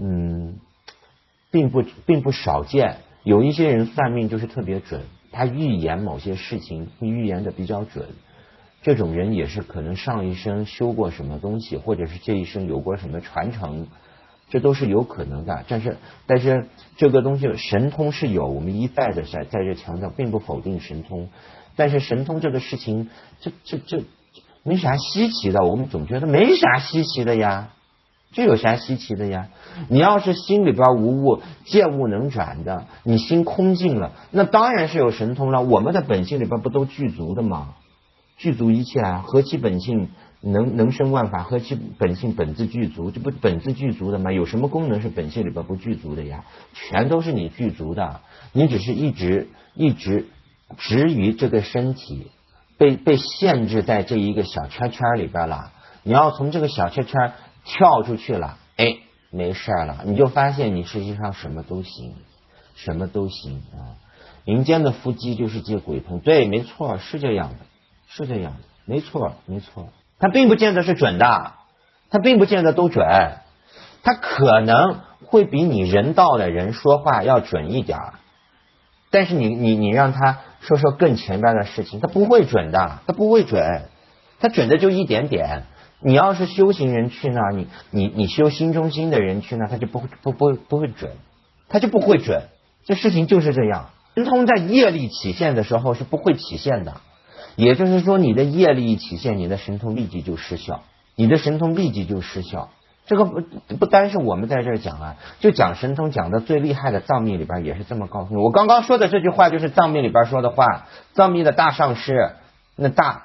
并不少见。有一些人算命就是特别准，他预言某些事情预言的比较准，这种人也是可能上一生修过什么东西，或者是这一生有过什么传承，这都是有可能的。但是这个东西神通是有，我们一再的在这强调，并不否定神通。但是神通这个事情，这没啥稀奇的，我们总觉得没啥稀奇的呀。这有啥稀奇的呀？你要是心里边无物，见物能转的，你心空净了，那当然是有神通了。我们的本性里边不都具足的吗？具足一切啊，何其本性能生万法，何其本性本自具足，这不本自具足的吗？有什么功能是本性里边不具足的呀？全都是你具足的，你只是一直执于这个身体，被限制在这一个小圈圈里边了。你要从这个小圈圈跳出去了，没事了，你就发现你实际上什么都行，什么都行啊！民间的伏击就是借鬼通，对，没错，是这样的，是这样的，没错。它并不见得是准的，它并不见得都准，它可能会比你人道的人说话要准一点，但是你让他说更前边的事情，他不会准的，他不会准，他准的就一点点。 你要是修行人去那儿，你修心中心的人去那儿，他就不会准，他就不会准。这事情就是这样，神通在业力起现的时候是不会起现的，也就是说你的业力一起现，你的神通立即就失效，你的神通立即就失效。这个不单是我们在这儿讲啊，就讲神通讲的最厉害的藏密里边也是这么告诉你。我刚刚说的这句话就是藏密里边说的话，藏密的大上师那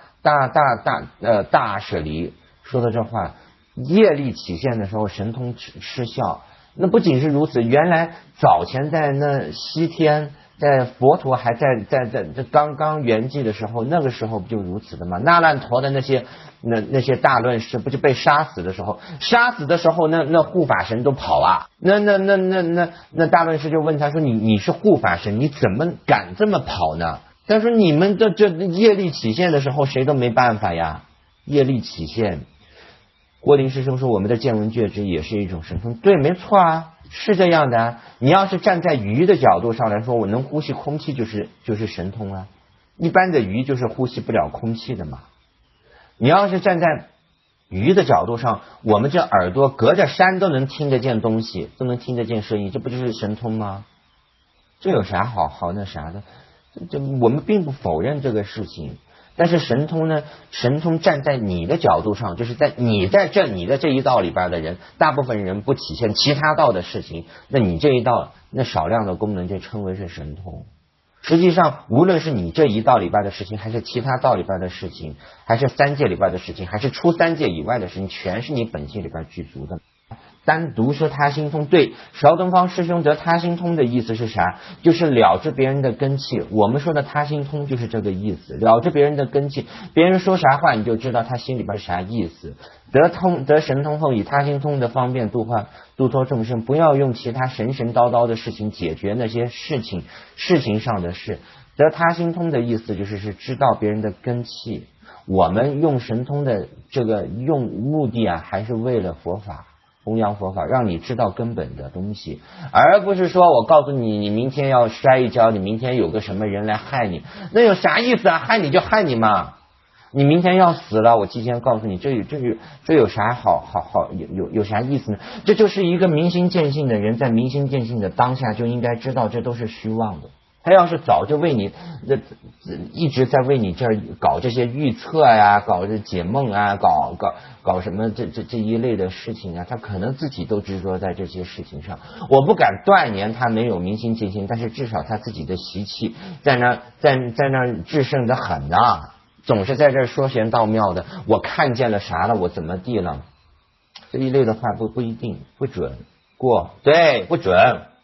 大舍离说的这话，业力起现的时候神通失效。那不仅是如此，原来早前在那西天，在佛陀还在刚刚圆寂的时候，那个时候不就如此的吗？那烂陀的那些大论师不就被杀死的时候，那护法神都跑啊，那大论师就问他说，你是护法神，你怎么敢这么跑呢？他说你们的这业力起现的时候谁都没办法呀，业力起现。郭林师兄说我们的见闻觉知也是一种神通，对，没错啊，是这样的啊。你要是站在鱼的角度上来说，我能呼吸空气就是神通啊。一般的鱼就是呼吸不了空气的嘛。你要是站在鱼的角度上，我们这耳朵隔着山都能听得见东西，都能听得见声音，这不就是神通吗？这有啥好那啥的？这我们并不否认这个事情。但是神通呢？神通站在你的角度上，就是在你的这一道里边的人，大部分人不体现其他道的事情，那你这一道那少量的功能就称为是神通。实际上，无论是你这一道里边的事情，还是其他道里边的事情，还是三界里边的事情，还是出三界以外的事情，全是你本性里边具足的。单独说他心通，对，邵东方师兄得他心通的意思是啥？就是了知别人的根器。我们说的他心通就是这个意思，了知别人的根器，别人说啥话你就知道他心里边啥意思。得神通后，以他心通的方便度脱众生，不要用其他神叨叨的事情解决那些事情上的事。得他心通的意思就是知道别人的根器。我们用神通的这个用目的啊，还是为了佛法。弘扬佛法，让你知道根本的东西，而不是说我告诉你，你明天要摔一跤，你明天有个什么人来害你，那有啥意思啊？害你就害你嘛！你明天要死了，我提前告诉你，这有啥好有啥意思呢？这就是一个明心见性的人，在明心见性的当下就应该知道，这都是虚妄的。他要是早就为你一直在为你这儿搞这些预测呀，搞这解梦啊，搞什么这一类的事情啊，他可能自己都执着在这些事情上。我不敢断言他没有明心见性，但是至少他自己的习气在那制胜的很呐，总是在这说玄道妙的，我看见了啥了，我怎么地了，这一类的话不一定不准过，对，不准。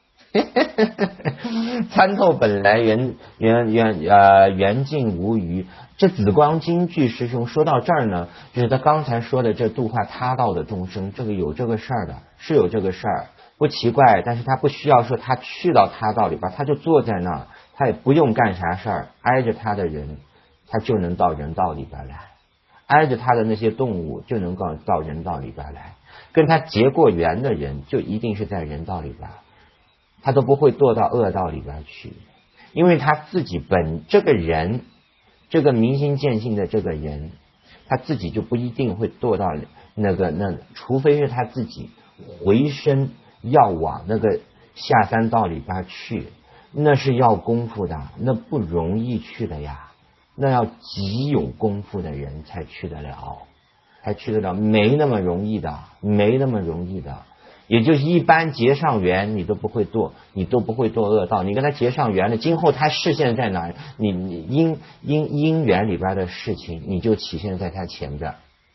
参透本来缘尽无余。这紫光金句师兄说到这儿呢，就是他刚才说的这度化他道的众生，这个有这个事儿的，是有这个事儿，不奇怪。但是他不需要说他去到他道里边，他就坐在那儿，他也不用干啥事儿，挨着他的人，他就能到人道里边来，挨着他的那些动物就能够到人道里边来，跟他结过缘的人就一定是在人道里边。他都不会堕到恶道里边去，因为他自己这个人，这个明心见性的这个人，他自己就不一定会堕到除非是他自己回身要往那个下三道里边去，那是要功夫的，那不容易去的呀，那要极有功夫的人才去得了，没那么容易的。也就是一般结上缘你都不会堕恶道，你跟他结上缘了，今后他视线在哪，你因缘里边的事情你就体现在他前边，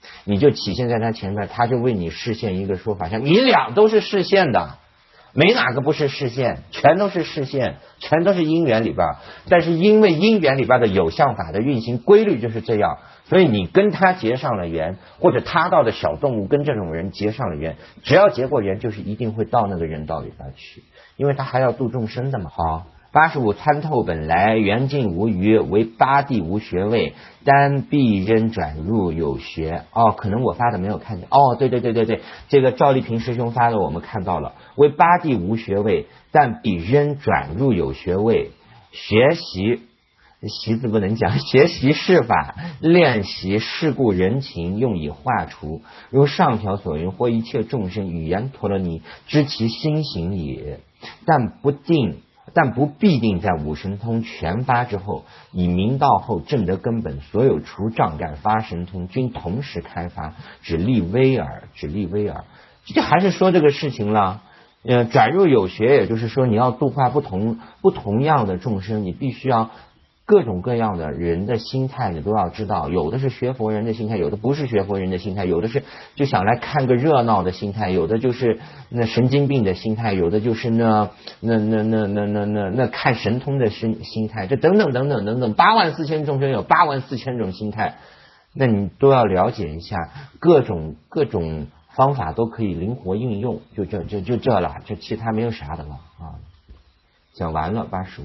他就为你示现一个说法，像你俩都是示现的，没哪个不是示现，全都是示现，全都是因缘里边。但是因为因缘里边的有相法的运行规律就是这样，所以你跟他结上了缘，或者他道的小动物跟这种人结上了缘，只要结过缘，就是一定会到那个人道里边去，因为他还要度众生的嘛。好，85参透本来，缘尽无余，为八地无学位，单必仍转入有学。可能我发的没有看见。对，这个赵丽萍师兄发的我们看到了，为八地无学位，但必仍转入有学位，学习习字不能讲，学习事法，练习世故人情，用以化除。如上条所云，或一切众生语言陀罗尼，知其心行也。但不必定在五神通全发之后，以明道后正得根本，所有除障盖发神通均同时开发，只立微耳。这还是说这个事情了。转入有学，也就是说你要度化不同样的众生，你必须要各种各样的人的心态你都要知道，有的是学佛人的心态，有的不是学佛人的心态，有的是就想来看个热闹的心态，有的就是那神经病的心态，有的就是那看神通的心态，这等等84000众生有84000种心态，那你都要了解一下，各种方法都可以灵活应用，就这了，这其他没有啥的了啊。讲完了85。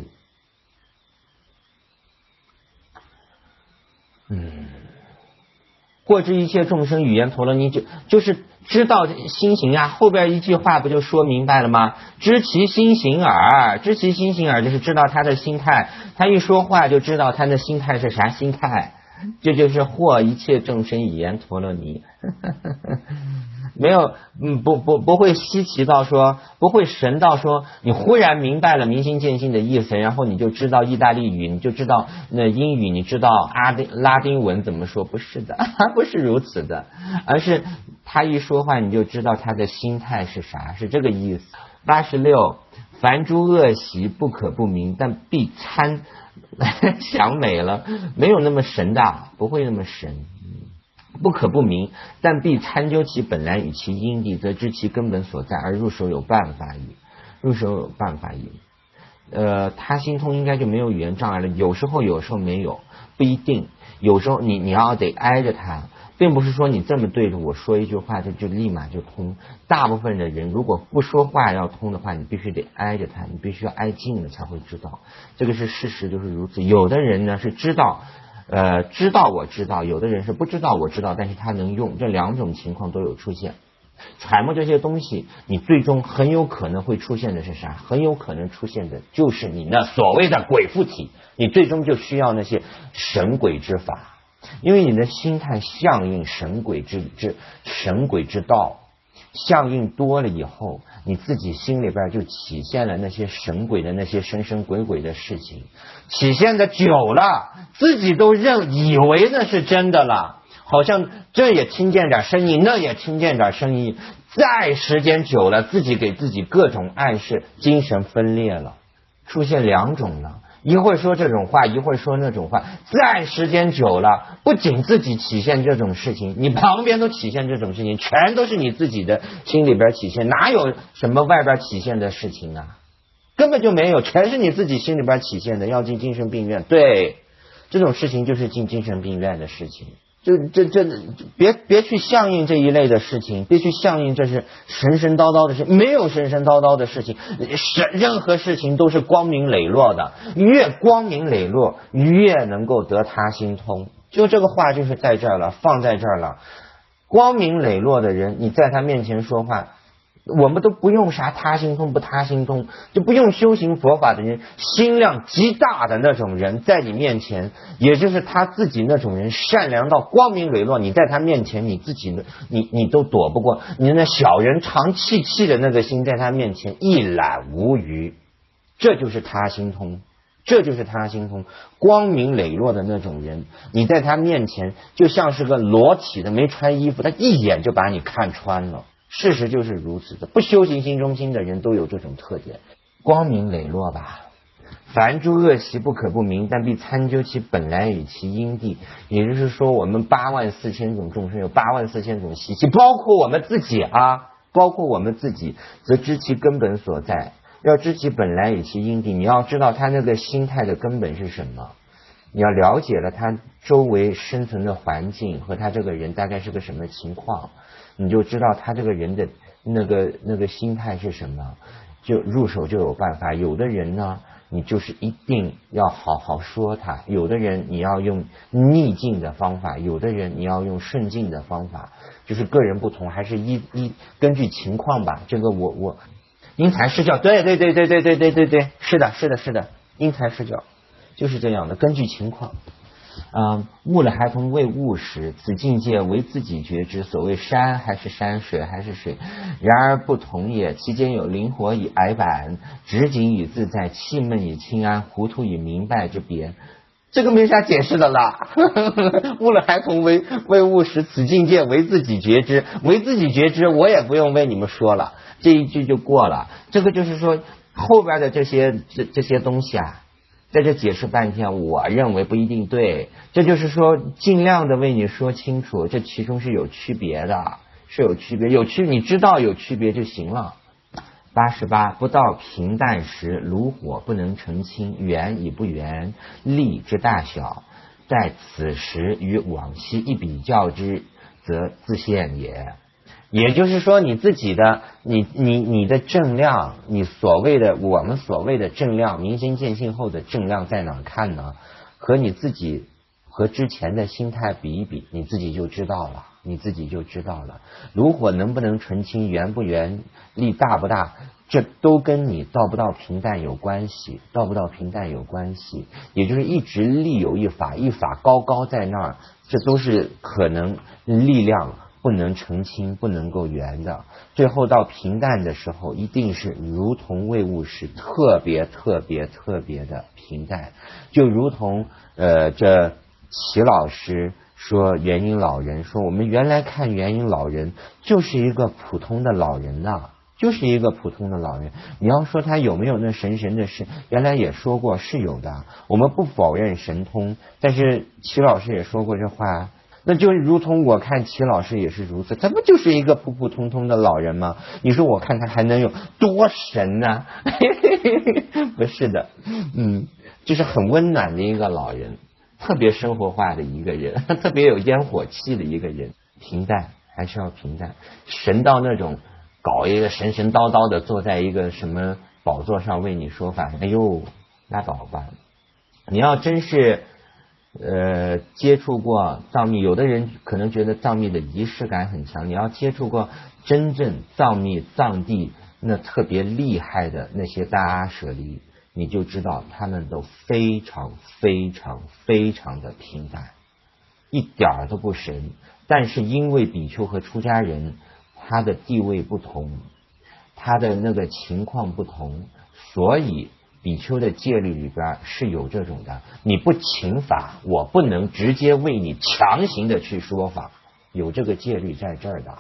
或知一切众生语言陀罗尼，就是知道心行啊。后边一句话不就说明白了吗？知其心行耳，知其心行耳就是知道他的心态，他一说话就知道他的心态是啥心态，这就是或一切众生语言陀罗尼。没有，不会稀奇到说，不会神到说，你忽然明白了明心见性的意思，然后你就知道意大利语，你就知道那英语，你知道拉丁文怎么说？不是的，不是如此的，而是他一说话你就知道他的心态是啥，是这个意思。86，凡诸恶习不可不明，但必参想美了，没有那么神的，不会那么神。不可不明，但必参究其本来与其因地，则知其根本所在，而入手有办法矣。他心通应该就没有语言障碍了，有时候没有，不一定。有时候你要得挨着他，并不是说你这么对着我说一句话就立马就通。大部分的人如果不说话要通的话，你必须得挨着他，你必须要挨近了才会知道，这个是事实，就是如此。有的人呢是知道我知道，有的人是不知道我知道，但是他能用，这两种情况都有出现。揣摩这些东西，你最终很有可能会出现的是啥？很有可能出现的就是你那所谓的鬼附体，你最终就需要那些神鬼之法，因为你的心态相应神鬼之道，相应多了以后，你自己心里边就起现了那些神鬼的那些神鬼的事情，起现的久了，自己都以为那是真的了，好像这也听见点声音，那也听见点声音，再时间久了，自己给自己各种暗示，精神分裂了，出现两种了，一会儿说这种话，一会儿说那种话，再时间久了，不仅自己起现这种事情，你旁边都起现这种事情，全都是你自己的心里边起现，哪有什么外边起现的事情啊？根本就没有，全是你自己心里边起现的。要进精神病院，对，这种事情就是进精神病院的事情。别去相应这一类的事情，别去相应这是神叨叨的事，没有神叨叨的事情，任何事情都是光明磊落的，越光明磊落越能够得他心通，就这个话就是在这儿了，放在这儿了。光明磊落的人，你在他面前说话，我们都不用啥他心通不他心通，就不用修行佛法的人，心量极大的那种人在你面前，也就是他自己那种人，善良到光明磊落，你在他面前你自己你都躲不过，你那小人长气的那个心在他面前一览无余，这就是他心通，这就是他心通。光明磊落的那种人，你在他面前就像是个裸体的没穿衣服，他一眼就把你看穿了，事实就是如此的。不修行心中心的人都有这种特点，光明磊落吧。凡诸恶习不可不明，但必参究其本来与其因地。也就是说，我们84000种众生有84000种习气，包括我们自己则知其根本所在。要知其本来与其因地，你要知道他那个心态的根本是什么，你要了解了他周围生存的环境和他这个人大概是个什么情况，你就知道他这个人的那个心态是什么，就入手就有办法。有的人呢，你就是一定要好好说他，有的人你要用逆境的方法，有的人你要用顺境的方法，就是个人不同，还是根据情况吧。这个因材施教，对，是的，因材施教。 就是这样的，根据情况。悟了还同为物时，此境界为自己觉知。所谓山还是山，水还是水，然而不同也。其间有灵活以矮板，直紧以自在，气闷以清安，糊涂以明白之别。这个没啥解释的啦。悟了还同为物时，此境界为自己觉知。为自己觉知，我也不用为你们说了，这一句就过了。这个就是说后边的这些东西啊，在这解释半天，我认为不一定对。这就是说尽量的为你说清楚，这其中是有区别的，是有区别，你知道有区别就行了。88不到平淡时，炉火不能澄清，圆与不圆，力之大小，在此时与往昔一比较之，则自现也。也就是说你自己的你的正量，我们所谓的正量，明心见性后的正量在哪看呢？和你自己和之前的心态比一比，你自己就知道了。炉火能不能纯清，圆不圆，力大不大，这都跟你到不到平淡有关系。也就是一直力有一法高高在那儿，这都是可能力量不能澄清，不能够圆的。最后到平淡的时候，一定是如同为物时，特别的平淡。就如同这齐老师说元婴老人，说我们原来看元婴老人就是一个普通的老人呐，你要说他有没有那神的事，原来也说过是有的，我们不否认神通，但是齐老师也说过这话。那就如同我看齐老师也是如此，他不就是一个普普通通的老人吗？你说我看他还能有多神呢？不是的，就是很温暖的一个老人，特别生活化的一个人，特别有烟火气的一个人。平淡还是要平淡，神到那种搞一个神叨叨的坐在一个什么宝座上为你说法，哎呦拉倒吧。你要真是接触过藏密，有的人可能觉得藏密的仪式感很强，你要接触过真正藏密藏地那特别厉害的那些大阿舍离，你就知道他们都非常的平淡，一点都不神。但是因为比丘和出家人他的地位不同，他的那个情况不同，所以比丘的戒律里边是有这种的，你不请法，我不能直接为你强行的去说法，有这个戒律在这儿的，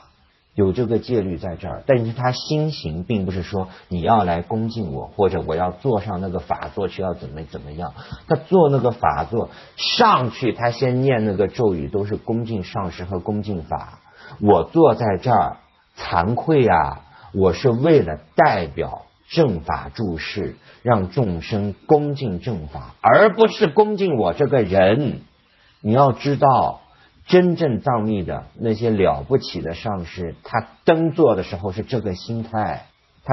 但是他心行并不是说你要来恭敬我，或者我要坐上那个法座去要怎么样，他做那个法座上去，他先念那个咒语，都是恭敬上师和恭敬法。我坐在这儿惭愧啊，我是为了代表正法注释，让众生恭敬正法，而不是恭敬我这个人。你要知道真正藏密的那些了不起的上师，他登座的时候是这个心态，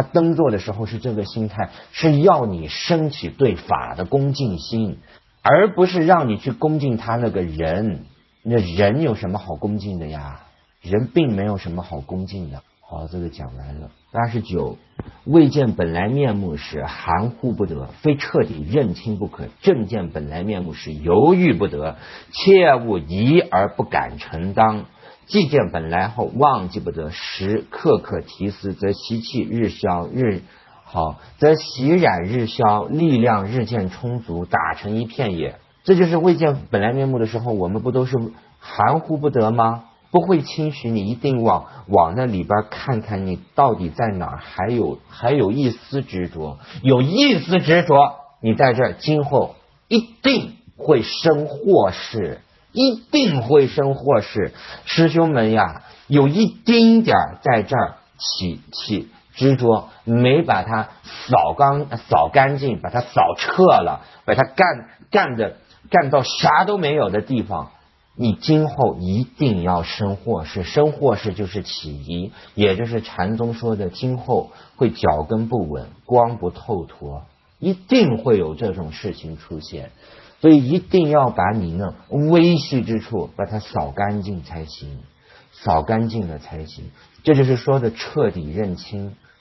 是要你升起对法的恭敬心，而不是让你去恭敬他那个人。那人有什么好恭敬的呀？人并没有什么好恭敬的。好，这个讲完了。89未见本来面目时，含糊不得，非彻底认清不可；正见本来面目时，犹豫不得，切勿疑而不敢承当。既见本来后，忘记不得，时刻提思，则习气日消，则习染日消，力量日渐充足，打成一片也。这就是未见本来面目的时候，我们不都是含糊不得吗？不会轻许，你一定往那里边看看，你到底在哪儿还有一丝执着，有一丝执着，你在这儿今后一定会生祸事，师兄们呀，有一丁点在这儿起执着，没把它扫干净，把它扫彻了，把它干到啥都没有的地方，你今后一定要生祸事。生祸事就是起疑，也就是禅宗说的今后会脚跟不稳，光不透脱，一定会有这种事情出现。所以一定要把你那微细之处把它扫干净才行，这就是说的彻底认清。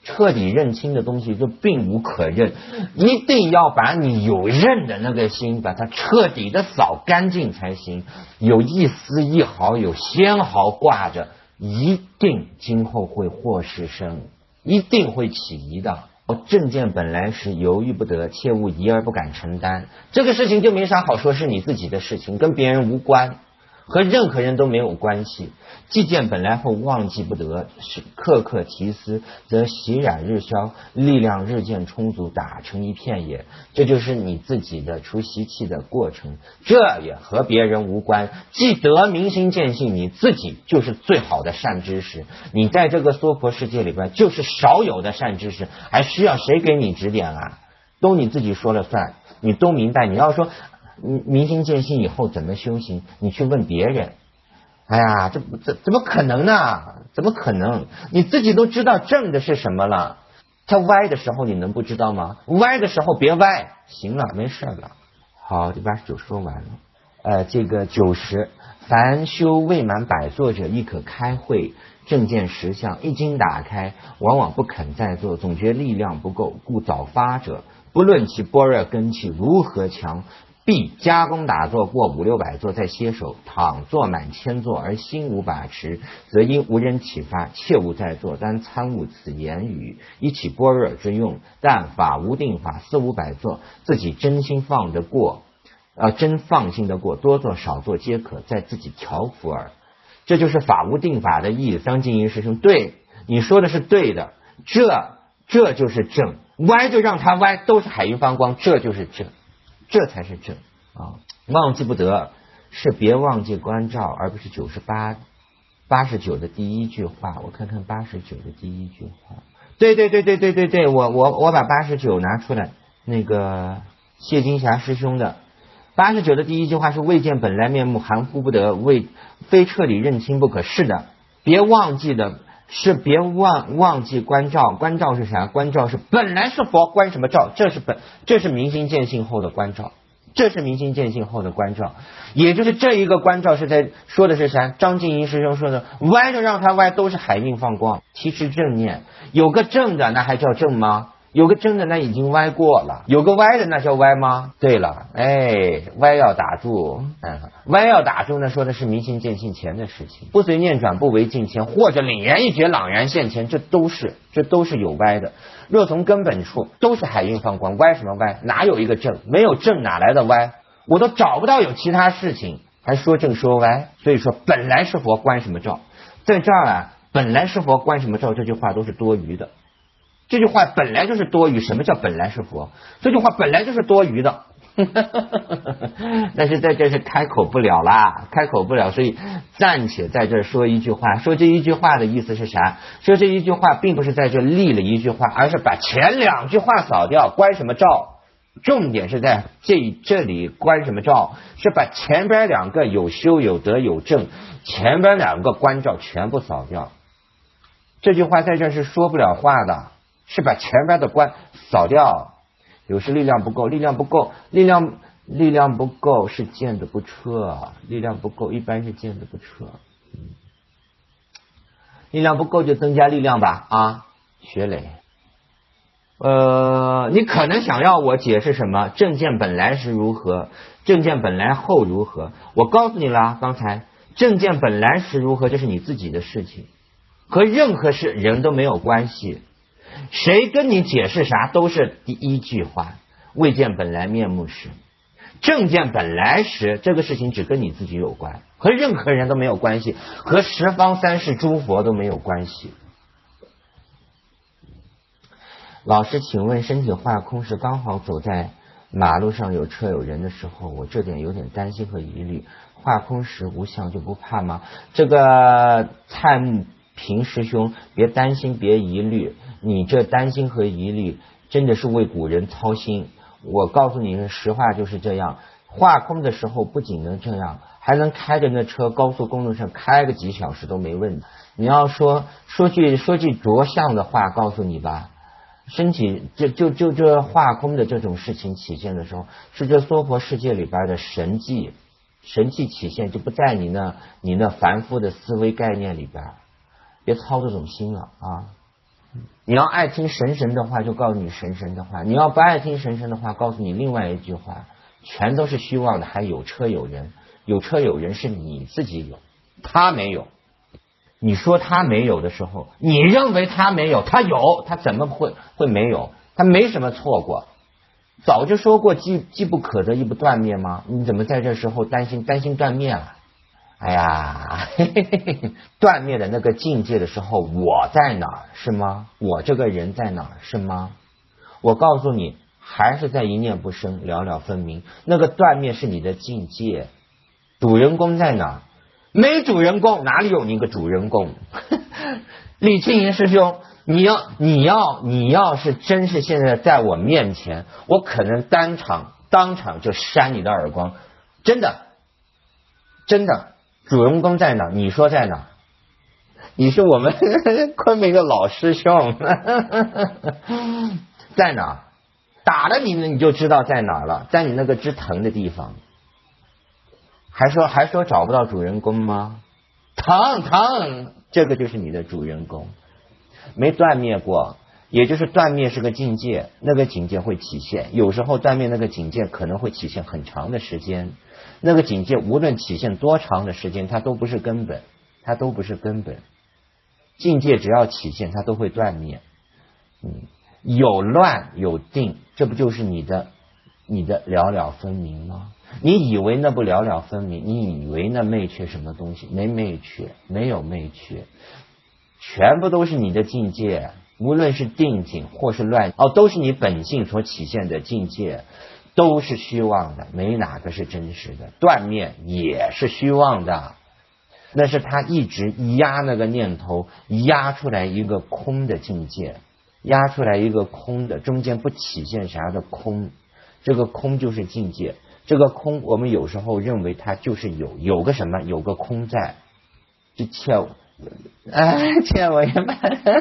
彻底认清的东西就并无可认，一定要把你有认的那个心把它彻底的扫干净才行。有一丝一毫有纤毫挂着，一定今后会祸事生，一定会起疑的。正见本来时犹豫不得，切勿疑而不敢承担。这个事情就没啥好说，是你自己的事情，跟别人无关，和任何人都没有关系。既见本来后忘记不得，是刻刻提思，则习染日消，力量日渐充足，打成一片也。这就是你自己的除习气的过程，这也和别人无关。既得明心见性，你自己就是最好的善知识。你在这个娑婆世界里边就是少有的善知识，还需要谁给你指点啊？都你自己说了算，你都明白。你要说明心见性以后怎么修行，你去问别人，哎呀，这怎么可能呢？怎么可能？你自己都知道正的是什么了，他歪的时候你能不知道吗？歪的时候别歪，行了，没事了。好，第89说完了。这个90，凡修未满100座者，亦可开会，正见实相，一经打开，往往不肯再做，总觉力量不够，故早发者，不论其般若根气如何强，必加工打坐过500、600座再歇手。倘坐满1000座而心无把持，则因无人启发，切勿再坐，单参悟此言语，以起般若之用。但法无定法4、500座，自己真心放得过，真放心得过，多做少做皆可，在自己调伏耳。这就是法无定法的意思。张静怡师兄，对，你说的是对的，这就是正，歪就让它歪，都是海云方光，这就是正，这才是正啊！忘记不得是别忘记关照，而不是89的第一句话。我看看89的第一句话。对，我把89拿出来，那个谢金霞师兄的89的第一句话是未见本来面目，含糊不得，非彻底认清不可。是的，别忘记的是别忘记关照。关照是啥？关照是本来是佛，关什么照？这是明心见性后的关照，这是明心见性后的关照。也就是这一个关照是在说的是啥？张静怡师兄说的，歪就让它歪，都是海印放光，其实正念。有个正的那还叫正吗？有个正的那已经歪过了，有个歪的那叫歪吗？对了，歪要打住，歪要打住呢，说的是明心见性前的事情，不随念转，不为境迁，或者凛然一觉，朗然现前，这都是有歪的。若从根本处，都是海印放光，歪什么歪？哪有一个正？没有正哪来的歪？我都找不到有其他事情，还说正说歪。所以说本来是佛，关什么照？在这儿啊，本来是佛，关什么照？这句话都是多余的。这句话本来就是多余。什么叫本来是佛？这句话本来就是多余的。但是在这是开口不了啦，开口不了，所以暂且在这说一句话。说这一句话的意思是啥？说这一句话并不是在这立了一句话，而是把前2句话扫掉，关什么照？重点是在这里关什么照？是把前边2个有修有德有正，前边2个关照全部扫掉。这句话在这是说不了话的，是把前边的关扫掉。有时力量不够，力量不够是见得不彻，力量不够一般是见得不彻。力量不够就增加力量吧啊，学磊。你可能想要我解释什么？正见本来时如何？正见本来后如何？我告诉你了，刚才正见本来时如何，这是你自己的事情，和任何人都没有关系。谁跟你解释啥都是第一句话，未见本来面目时。正见本来时，这个事情只跟你自己有关，和任何人都没有关系，和十方三世诸佛都没有关系。老师，请问身体化空时，刚好走在马路上有车有人的时候，我这点有点担心和疑虑。化空时无相就不怕吗？这个蔡木平师兄，别担心，别疑虑，你这担心和疑虑真的是为古人操心。我告诉你实话就是这样，化空的时候不仅能这样，还能开着那车高速公路上开个几小时都没问题。你要说句着相的话，告诉你吧，身体这化空的这种事情起现的时候，是这娑婆世界里边的神迹起现，就不在你那凡夫的思维概念里边，别操这种心了啊。 你要爱听神神的话，就告诉你神神的话；你要不爱听神神的话，告诉你另外一句话，全都是虚妄的。还有车有人，有车有人是你自己有，他没有。你说他没有的时候，你认为他没有，他有，他怎么会没有？他没什么错过。早就说过机不可得，亦不断灭吗？你怎么在这时候担心断灭了？哎呀，断灭的那个境界的时候，我在哪儿是吗？我这个人在哪儿是吗？我告诉你，还是在一念不生，了了分明。那个断灭是你的境界，主人公在哪儿？没主人公，哪里有你个主人公？李青云师兄，你要是真是现在在我面前，我可能当场就扇你的耳光，真的。主人公在哪？你说在哪？你是我们昆明的老师兄，在哪？打了你呢，你就知道在哪了，在你那个直疼的地方。还说找不到主人公吗？疼，这个就是你的主人公。没断灭过，也就是断灭是个境界，那个境界会体现。有时候断灭那个境界可能会体现很长的时间。那个境界无论体现多长的时间，它都不是根本，境界只要体现，它都会断灭。有乱有定，这不就是你的了了分明吗？你以为那不了了分明？你以为那昧缺什么东西？没昧缺，没有昧缺，全部都是你的境界。无论是定境或是乱都是你本性所体现的境界。都是虚妄的，没哪个是真实的。断灭也是虚妄的，那是他一直压那个念头，压出来一个空的境界，压出来一个空的，中间不体现啥的空。这个空就是境界。这个空我们有时候认为它就是有个什么，有个空在。就欠我一巴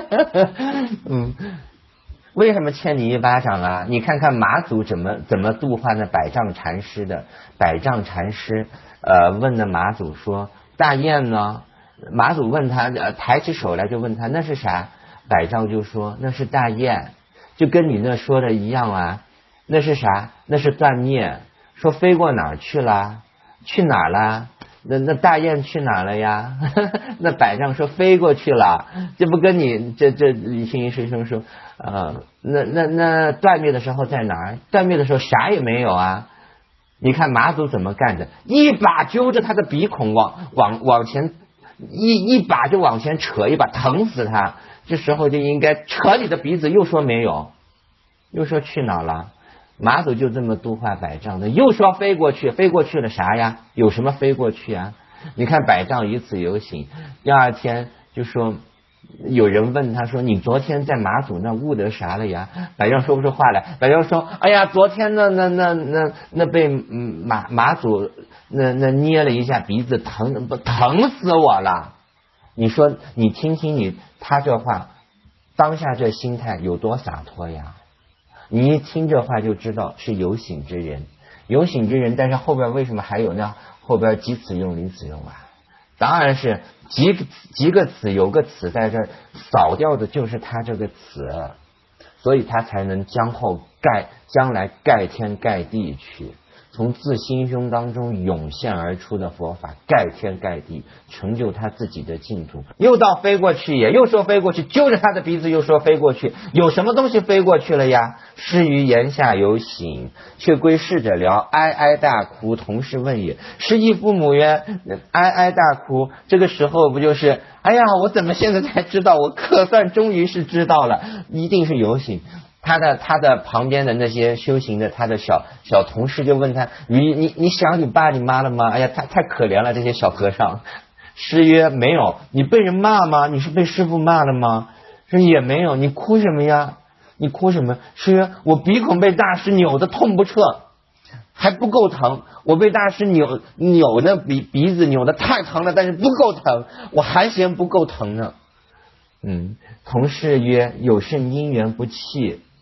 为什么欠你一巴掌啊？你看看马祖怎么度化那百丈禅师的。百丈禅师问那马祖说：“大雁呢？”马祖问他，抬起手来就问他那是啥？百丈就说那是大雁，就跟你那说的一样啊。那是啥？那是断灭。说飞过哪儿去了？去哪儿了？那大雁去哪了呀？那百丈说飞过去了。这不跟你这李青云师兄说那断灭的时候在哪儿？断灭的时候啥也没有啊。你看马祖怎么干的？一把揪着他的鼻孔往前一把就往前扯一把，疼死他。这时候就应该扯你的鼻子，又说没有，又说去哪了。马祖就这么度化百丈的，又说飞过去了啥呀？有什么飞过去啊？你看百丈以此有醒，第二天就说有人问他说：“你昨天在马祖那悟得啥了呀？”百丈说不出话来。百丈说：“哎呀，昨天那被马祖那捏了一下鼻子，疼死我了。”你说你听听他这话，当下这心态有多洒脱呀？你一听这话就知道是有醒之人，但是后边为什么还有呢？后边即此用离此用啊？当然是几个词，有个词在这扫掉的就是他这个词，所以他才能将来盖天盖地去。从自心胸当中涌现而出的佛法，盖天盖地，成就他自己的净土。又到飞过去也，又说飞过去，揪着他的鼻子又说飞过去，有什么东西飞过去了呀？失于言下有醒，却归逝者聊，哀哀大哭，同是问也。失忆父母曰：哀哀大哭。这个时候不就是哎呀，我怎么现在才知道？我可算终于是知道了，一定是有醒。他的旁边的那些修行的他的小同事就问他：你想你爸你妈了吗？哎呀，太可怜了这些小和尚。师曰：没有。你被人骂吗？你是被师父骂了吗？说也没有。你哭什么呀？你哭什么？师曰：我鼻孔被大师扭得痛不彻，还不够疼。我被大师扭的鼻子扭得太疼了，但是不够疼，我还嫌不够疼呢。同事曰：有甚因缘不弃？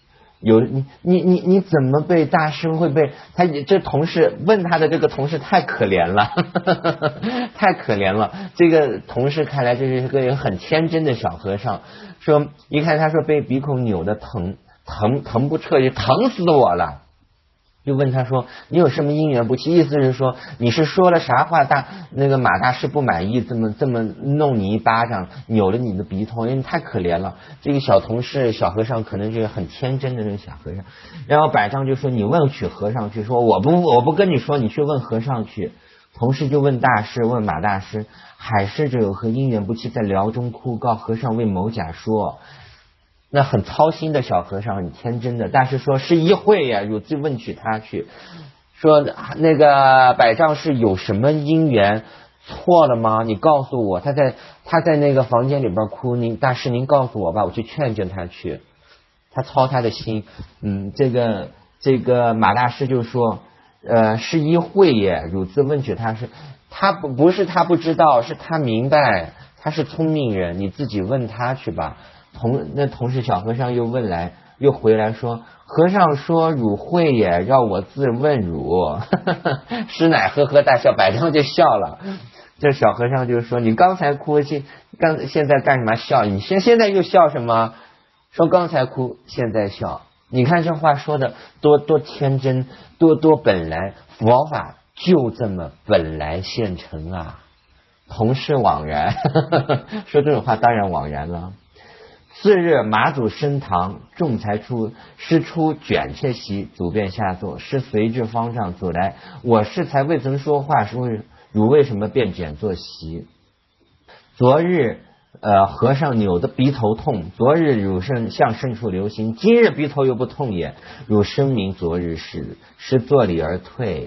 你怎么被大师会被他这同事问他的这个同事太可怜了，太可怜了。这个同事看来这是个很天真的小和尚，说一看他说被鼻孔扭的疼不彻，就疼死我了。就问他说你有什么因缘不齐，意思是说你是说了啥话那个马大师不满意，这么弄你一巴掌，扭了你的鼻头，因为太可怜了。这个小同事小和尚可能是很天真的那个小和尚，然后百丈就说你问去和尚去，说我不跟你说，你去问和尚去。同事就问大师，问马大师，海施者有何因缘不齐，在寮中哭告和尚为某甲说。那很操心的小和尚，很天真的大师说是一会呀，汝自问取他去。说那个百丈是有什么因缘错了吗？你告诉我。他在那个房间里边哭，大师您告诉我吧，我去劝劝他去。他操他的心。这个马大师就说是一会也，汝自问取他是。他不是他不知道，是他明白，他是聪明人，你自己问他去吧。同时小和尚又回来说，和尚说汝会也，让我自问汝。师乃呵呵大笑，百丈就笑了。这小和尚就说你刚才哭，现在干什么笑？你现在又笑什么？说刚才哭现在笑。你看这话说的多天真，多本来，佛法就这么本来现成啊。同是枉然。说这种话当然枉然了。次日马祖升堂，众才师出卷切席，祖便下座，师随至方丈走来，我师才未曾说话，说汝为什么便卷坐席？昨日和尚扭的鼻头痛，昨日汝向深处流行，今日鼻头又不痛也，汝声明昨日事，是坐礼而退。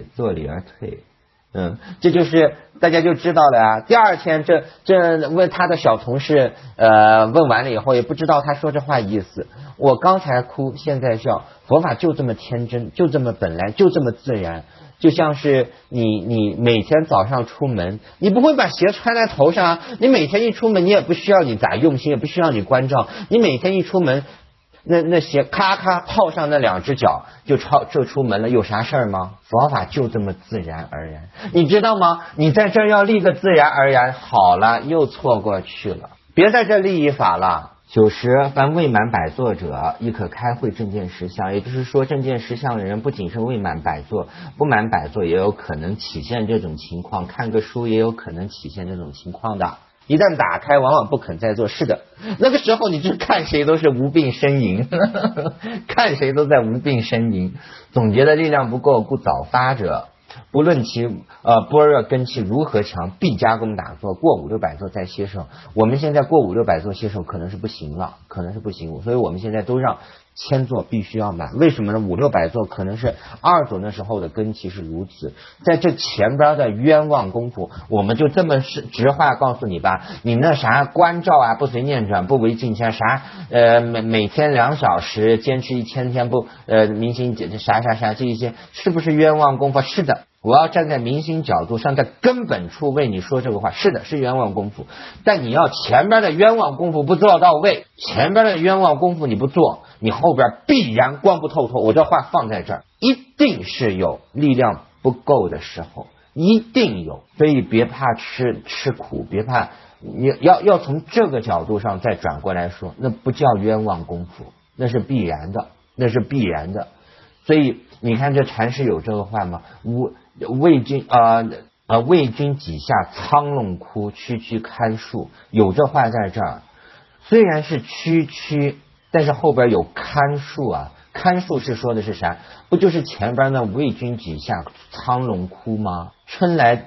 这就是大家就知道了啊。第二天这问他的小同事问完了以后，也不知道他说这话意思。我刚才哭现在笑，佛法就这么天真，就这么本来，就这么自然。就像是你每天早上出门，你不会把鞋穿在头上啊，你每天一出门，你也不需要你咋用心，也不需要你关照，你每天一出门，那鞋咔咔套上那两只脚就出门了，有啥事儿吗？佛法就这么自然而然，你知道吗？你在这儿要立个自然而然，好了又错过去了，别在这立一法了。90凡未满百座者，亦可开会正见实相。也就是说，正见实相的人不仅是未满百座，不满百座也有可能体现这种情况，看个书也有可能体现这种情况的。一旦打开，往往不肯再做。是的，那个时候你就看谁都是无病呻吟，看谁都在无病呻吟。总觉得力量不够，故早发者，不论其般若根气如何强，必加工打坐，过500-600座再歇受。我们现在过500-600座歇受可能是不行了，所以我们现在都让1000座必须要满。为什么呢？500-600座可能是2祖那时候的根气是如此，在这前边的冤枉功夫，我们就这么直话告诉你吧，你那啥关照啊，不随念转，不违境界，啥每天2小时坚持1000天不明心啥这一些，是不是冤枉功夫？是的。我要站在明心角度上，在根本处为你说这个话，是的，是冤枉功夫。但你要前边的冤枉功夫不做到位，前边的冤枉功夫你不做，你后边必然光不透透。我这话放在这儿，一定是有力量不够的时候，一定有。所以别怕吃苦，别怕，你要从这个角度上再转过来说，那不叫冤枉功夫，那是必然的。所以你看这禅师有这个话吗？魏军几下苍龙窟，区区看树，有这话在这儿。虽然是区，但是后边有看树啊。看树是说的是啥？不就是前边那魏军几下苍龙窟吗？春来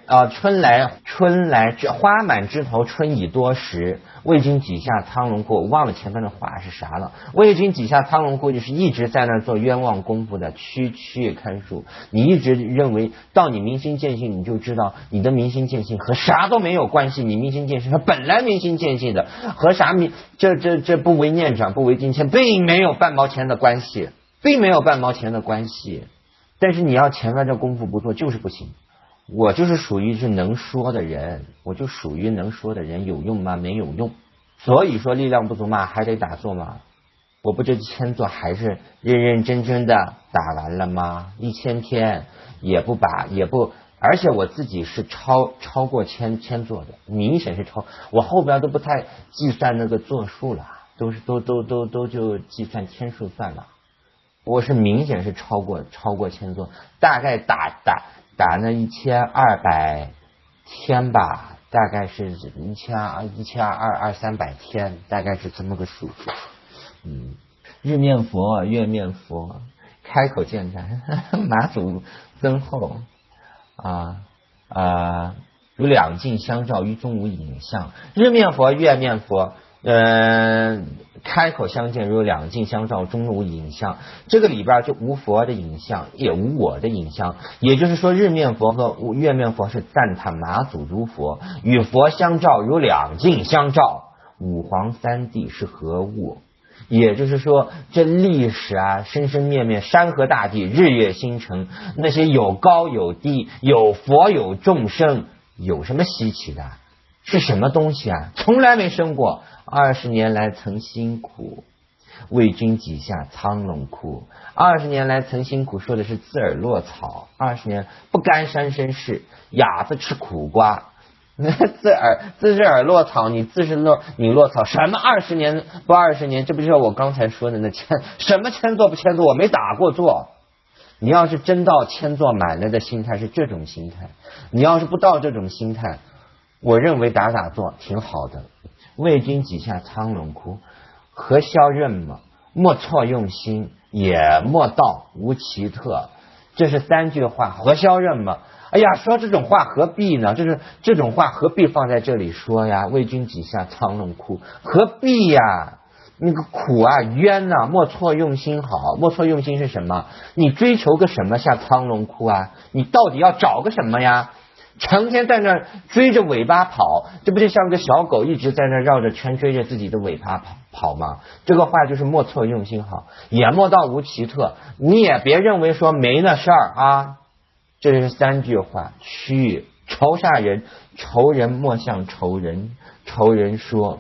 花满枝头，春已多时。魏军几下苍龙窟，我忘了前面的话是啥了。魏军几下苍龙窟就是一直在那做冤枉功夫的区看树。你一直认为到你明心见性，你就知道你的明心见性和啥都没有关系。你明心见性，它本来明心见性的和啥这不为念转，不为金钱，并没有半毛钱的关系。但是你要前面这功夫不做就是不行。我就是属于是能说的人，有用吗？没有用。所以说力量不足嘛，还得打坐嘛。 我不这千座还是认认真真的打完了吗？1000天也不，而且我自己是超过千座的，明显是超，我后边都不太计算那个座数了，都就计算天数算了。我是明显是超过千座，大概打那1200天吧，大概是1200-1300天，大概是这么个数字。日面佛、月面佛，开口见赞，马祖增厚如两镜相照，于中无影像。日面佛、月面佛。开口相见如两镜相照，中无影像。这个里边就无佛的影像，也无我的影像。也就是说，日面佛和月面佛是赞叹马祖如佛，与佛相照如两镜相照。五皇三帝是何物？也就是说，这历史生生灭灭，山河大地，日月星辰，那些有高有低，有佛有众生，有什么稀奇的？是什么东西啊？从来没生过。20年来曾辛苦，为君几下苍龙哭。20年来曾辛苦，说的是自尔落草。20年不干山参事，哑子吃苦瓜。自是耳落草，你落草，什么20年不20年？这不就是我刚才说的那什么千座不千座？我没打过坐。你要是真到千座满了的心态是这种心态，你要是不到这种心态，我认为打坐挺好的。为君几下苍龙哭，何消任么？莫错用心，也莫道无奇特。这是3句话，何消任么？哎呀，说这种话何必呢？就是这种话何必放在这里说呀？为君几下苍龙哭，何必呀？那个苦冤莫错用心好。莫错用心是什么？你追求个什么下苍龙哭啊？你到底要找个什么呀？成天在那追着尾巴跑，这不就像个小狗一直在那绕着圈追着自己的尾巴跑吗？这个话就是莫错用心好，也莫道无奇特。你也别认为说没那事儿这是3句话。须仇煞人，仇人莫向仇人，仇人说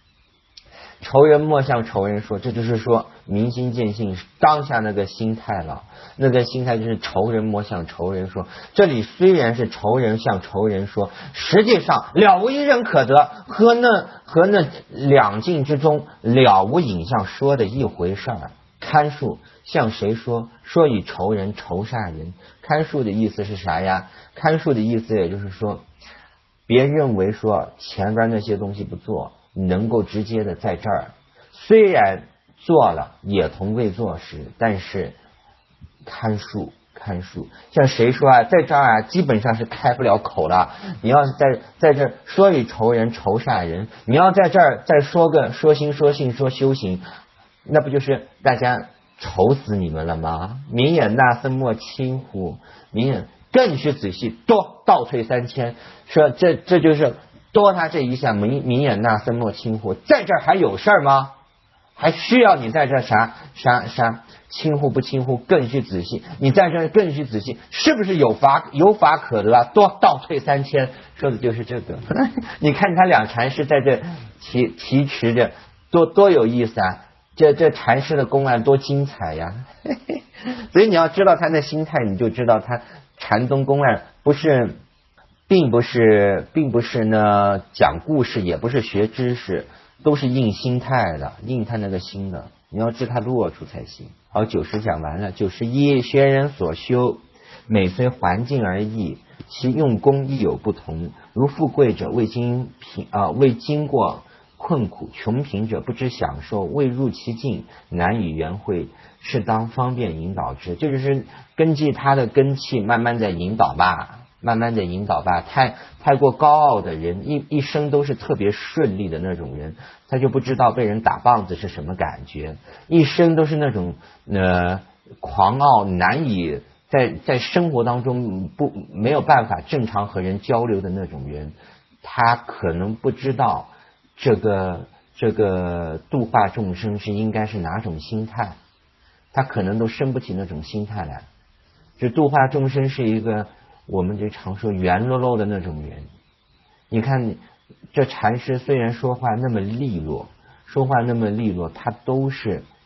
这就是说明心见性当下那个心态了。那个心态就是仇人莫向仇人说。这里虽然是仇人向仇人说，实际上了无一人可得，和那两境之中了无影像说的一回事儿。堪数向谁说？说与仇人仇煞人。堪数的意思是啥呀？堪数的意思也就是说，别认为说前边那些东西不做能够直接的在这儿，虽然做了也同未做时，但是堪数。像谁说在这儿基本上是开不了口了。你要是在这说与仇人仇煞人，你要在这儿再说个说心说性说修行，那不就是大家愁死你们了吗？明眼那森莫轻乎？明眼更需仔细，多倒退3000，说这就是多他这一下，明眼那森莫轻乎？在这儿还有事儿吗？还需要你在这啥轻乎不轻乎？更需仔细，你在这更需仔细，是不是有法可得多倒退3000，说的就是这个。你看他俩禅师在这提持着多有意思这禅师的公案多精彩呀。所以你要知道他那心态，你就知道他禅宗公案并不是呢讲故事，也不是学知识，都是应心态的，应他那个心的，你要知他落处才行。好，90讲完了。91学人所修，每随环境而异，其用功亦有不同。如富贵者未经过困苦，穷贫者不知享受，未入其境，难以圆会，适当方便引导之。这就是根据他的根气慢慢的引导吧。太过高傲的人，一生都是特别顺利的那种人，他就不知道被人打棒子是什么感觉。一生都是那种狂傲，难以在生活当中没有办法正常和人交流的那种人，他可能不知道这个度化众生是应该是哪种心态，他可能都生不起那种心态来。这度化众生是一个我们就常说圆溜溜的那种人。你看这禅师虽然说话那么利落，他都是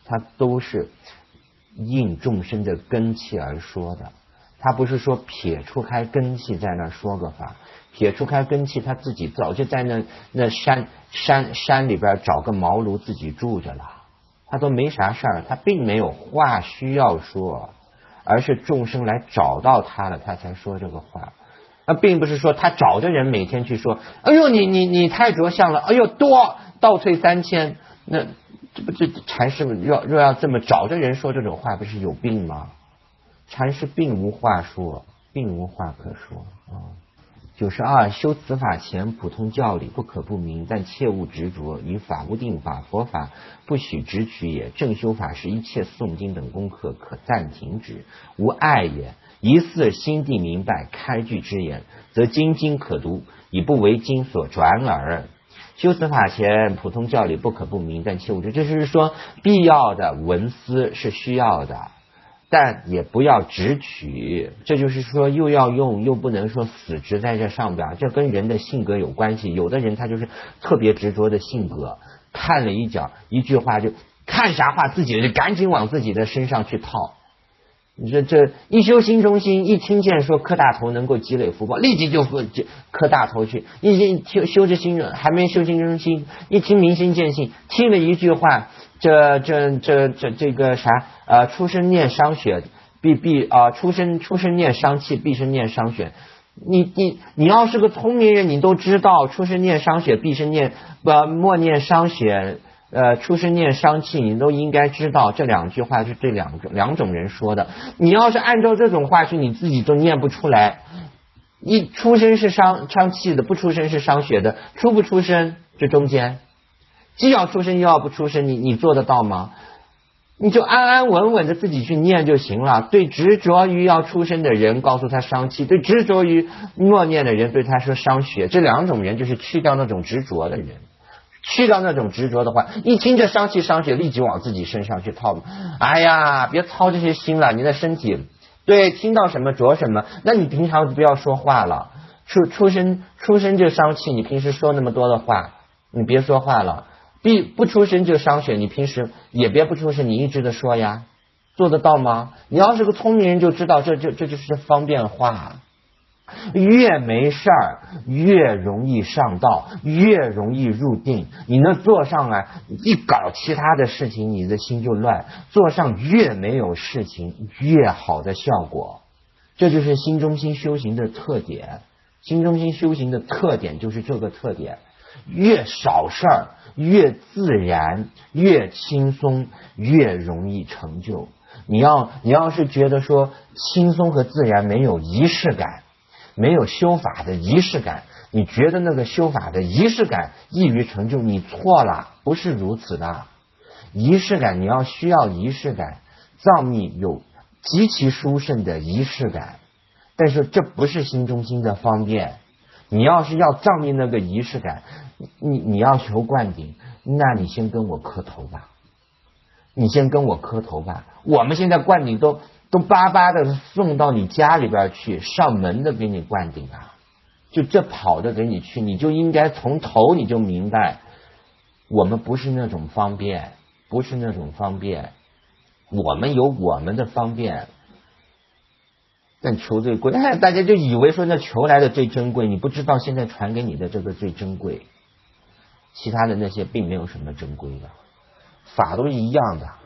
它都是应众生的根气而说的。他不是说撇出开根气在那说个法，撇出开根气，他自己早就在那山里边找个茅庐自己住着了，他都没啥事儿，他并没有话需要说，而是众生来找到他了，他才说这个话。并不是说他找着人每天去说，哎呦你太着相了，哎呦多倒退3000，那这禅师若要这么找着人说这种话，不是有病吗？禅师并无话说，并无话可说啊。92修此法前，普通教理不可不明，但切勿执着。以法无定法，佛法不许直取也。正修法时，一切诵经等功课可暂停止，无碍也。疑似心地明白，开句之言，则经可读，以不为经所转耳。修此法前，普通教理不可不明，但切勿执。这就是说，必要的文思是需要的，但也不要直取。这就是说，又要用，又不能说死执在这上边，这跟人的性格有关系。有的人他就是特别执着的性格，看了一句话就看啥话，自己就赶紧往自己的身上去套。你说这一修心中心，一听见说磕大头能够积累福报，立即就磕大头去。一修这心，还没修心中心，一听明心见性，听了一句话，这个啥出生念伤血，出生念伤气，毕生念伤血。你要是个聪明人，你都知道出生念伤血，毕生莫念伤血。出生念伤气，你都应该知道这2句话是对两种人说的。你要是按照这种话去，你自己都念不出来。一出生是伤气的，不出生是伤血的，出不出生这中间，既要出生又要不出生，你做得到吗？你就安安稳稳的自己去念就行了。对执着于要出生的人告诉他伤气，对执着于默念的人对他说伤血。这2种人就是去掉那种执着的人。去掉那种执着的话，一听这伤气伤血，立即往自己身上去套。哎呀，别操这些心了，你的身体对听到什么着什么，那你平常不要说话了。出生就伤气，你平时说那么多的话，你别说话了。不出生就伤血，你平时也别不出生，你一直的说呀，做得到吗？你要是个聪明人就知道，这就是方便话。越没事儿越容易上道，越容易入定。你那坐上来一搞其他的事情，你的心就乱。坐上越没有事情越好的效果，这就是心中心修行的特点。心中心修行的特点就是这个特点，越少事儿越自然，越轻松，越容易成就。你要是觉得说轻松和自然没有仪式感，没有修法的仪式感，你觉得那个修法的仪式感易于成就，你错了，不是如此的。仪式感你要需要仪式感，藏密有极其殊胜的仪式感，但是这不是心中心的方便。你要是要藏密那个仪式感，你要求灌顶，那你先跟我磕头吧，你先跟我磕头吧。我们现在灌顶都巴巴的送到你家里边去，上门的给你灌顶啊，就这跑的给你去，你就应该从头你就明白，我们不是那种方便，不是那种方便，我们有我们的方便。但求最贵，大家就以为说那求来的最珍贵，你不知道现在传给你的这个最珍贵，其他的那些并没有什么珍贵的，法都是一样的。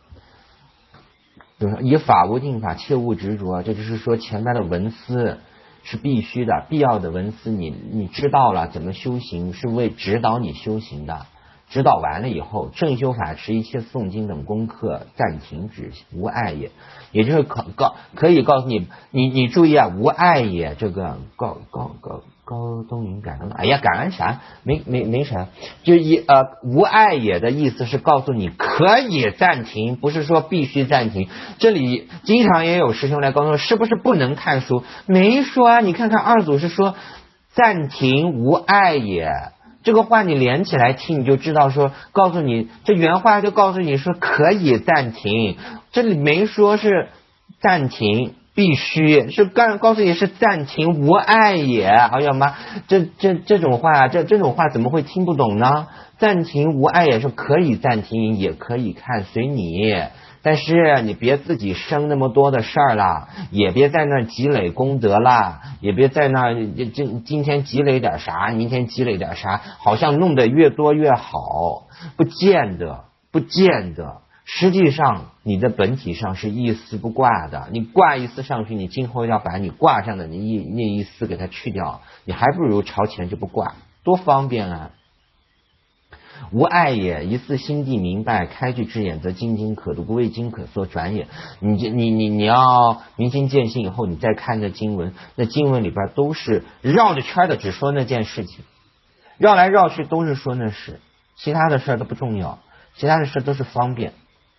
以法无定法，切勿执着。这就是说前面的文思是必须的，必要的文思你知道了怎么修行，是为指导你修行的。指导完了以后，正修法持一切诵经等功课暂停止，无碍也。也就是可以告诉你注意啊，无碍也。这个高东云感恩，哎呀，感恩啥？没啥，就无碍也的意思是告诉你可以暂停，不是说必须暂停。这里经常也有师兄来告诉我，是不是不能看书？没说啊，你看看二祖是说暂停无碍也。这个话你连起来听，你就知道说，告诉你这原话就告诉你说可以暂停，这里没说是暂停， 必须，是告诉你是暂停无碍也。哎呀妈，这种话，这种话怎么会听不懂呢？暂停无碍也是可以暂停，也可以看，随你。但是你别自己生那么多的事儿了，也别在那积累功德了，也别在那今天积累点啥，明天积累点啥，好像弄得越多越好，不见得。实际上你的本体上是一丝不挂的，你挂一丝上去，你今后要把你挂上的那一丝给它去掉，你还不如朝前就不挂，多方便啊。无碍也，一次心地明白，开具之眼，则精经可读，不为经可说转也。你要明心见性以后，你再看这经文，那经文里边都是绕着圈的，只说那件事情，绕来绕去都是说那事，其他的事都不重要，其他的事都是方便，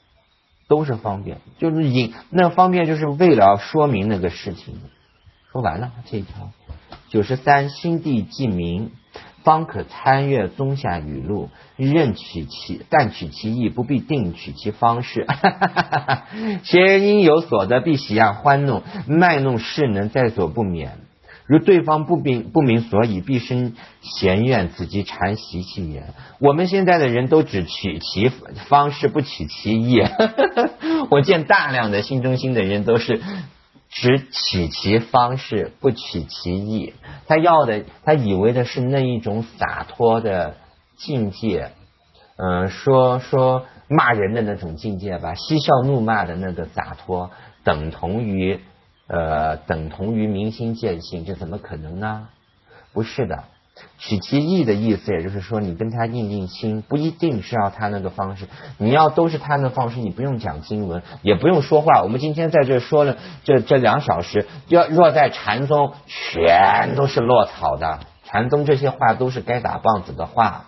就是那方便就是为了说明那个事情。说完了这一条。93心地既明，方可参阅宗下语录，但取其意，不必定取其方式。学人因有所得，必喜爱欢弄，卖弄势能，在所不免。如对方不明所以，必生嫌怨，此即禅习气也。我们现在的人都只取其方式，不取其意。我见大量的心中心的人都是只取其方式，不取其意。他以为的是那一种洒脱的境界，说骂人的那种境界吧，嬉笑怒骂的那个洒脱，等同于明心见性，这怎么可能呢？不是的。取其意的意思，也就是说你跟他印心，不一定是要他那个方式，你要都是他那方式，你不用讲经文，也不用说话。我们今天在这说了这2小时，若在禅宗全都是落草的，禅宗这些话都是该打棒子的话，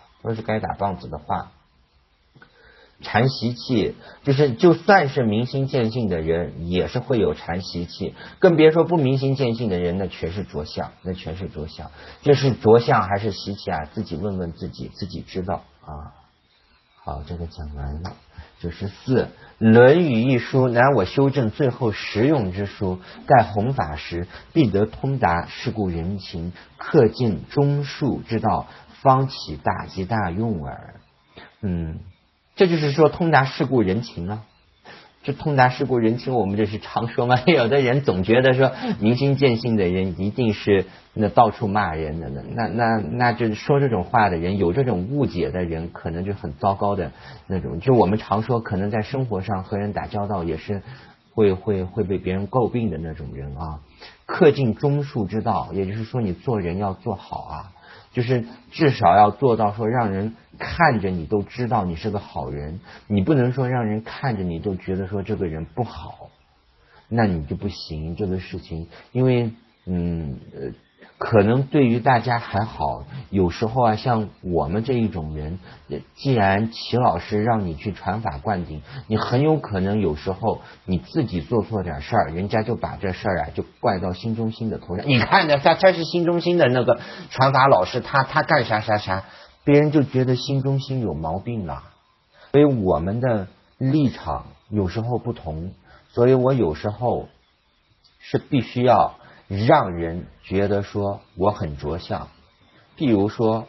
禅习气就算是明心见性的人也是会有禅习气，更别说不明心见性的人，那全是着相。这是着相还是习气啊？自己问问自己，自己知道啊。好，这个讲完了。94论语一书，乃我修正最后实用之书，盖弘法时必得通达世故人情，克尽中术之道，方起大吉大用耳。这就是说通达世故人情啊。这通达世故人情，我们这是常说嘛。有的人总觉得说明心见性的人一定是那到处骂人的，那就是说这种话的人，有这种误解的人，可能就很糟糕的那种。就我们常说，可能在生活上和人打交道也是会被别人诟病的那种人啊。克尽中术之道，也就是说你做人要做好啊。就是至少要做到说让人看着你都知道你是个好人，你不能说让人看着你都觉得说这个人不好，那你就不行这个事情。因为可能对于大家还好，有时候啊，像我们这一种人，既然齐老师让你去传法灌顶，你很有可能有时候你自己做错点事儿，人家就把这事儿啊就怪到心中心的头上。你看的他是心中心的那个传法老师，他干啥，别人就觉得心中心有毛病了。所以我们的立场有时候不同，所以我有时候是必须要让人觉得说我很着相。譬如说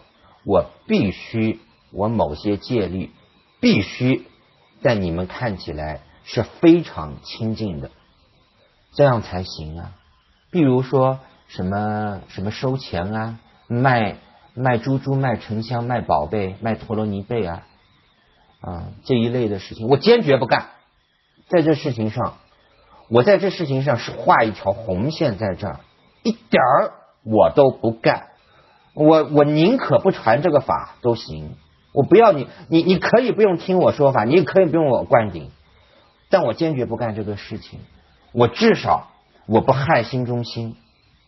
我某些戒律必须在你们看起来是非常清净的，这样才行啊。譬如说什么收钱啊，卖珠珠，卖沉香，卖宝贝，卖陀罗尼贝啊，这一类的事情我坚决不干。在这事情上是画一条红线在这儿，一点儿我都不干。我宁可不传这个法都行，我不要你可以不用听我说法，你也可以不用我灌顶，但我坚决不干这个事情。我至少我不害心中心，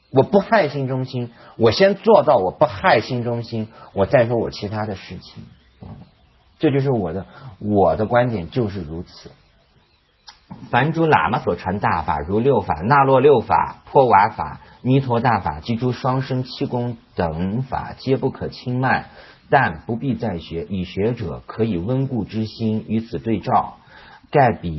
我先做到我不害心中心，我再说我其他的事情。这就是我的观点，就是如此。凡诸喇嘛所传大法，如六法、那洛六法、破瓦法、弥陀大法及诸双生七功等法，皆不可轻慢，但不必再学。以学者可以温故知新，与此对照，盖彼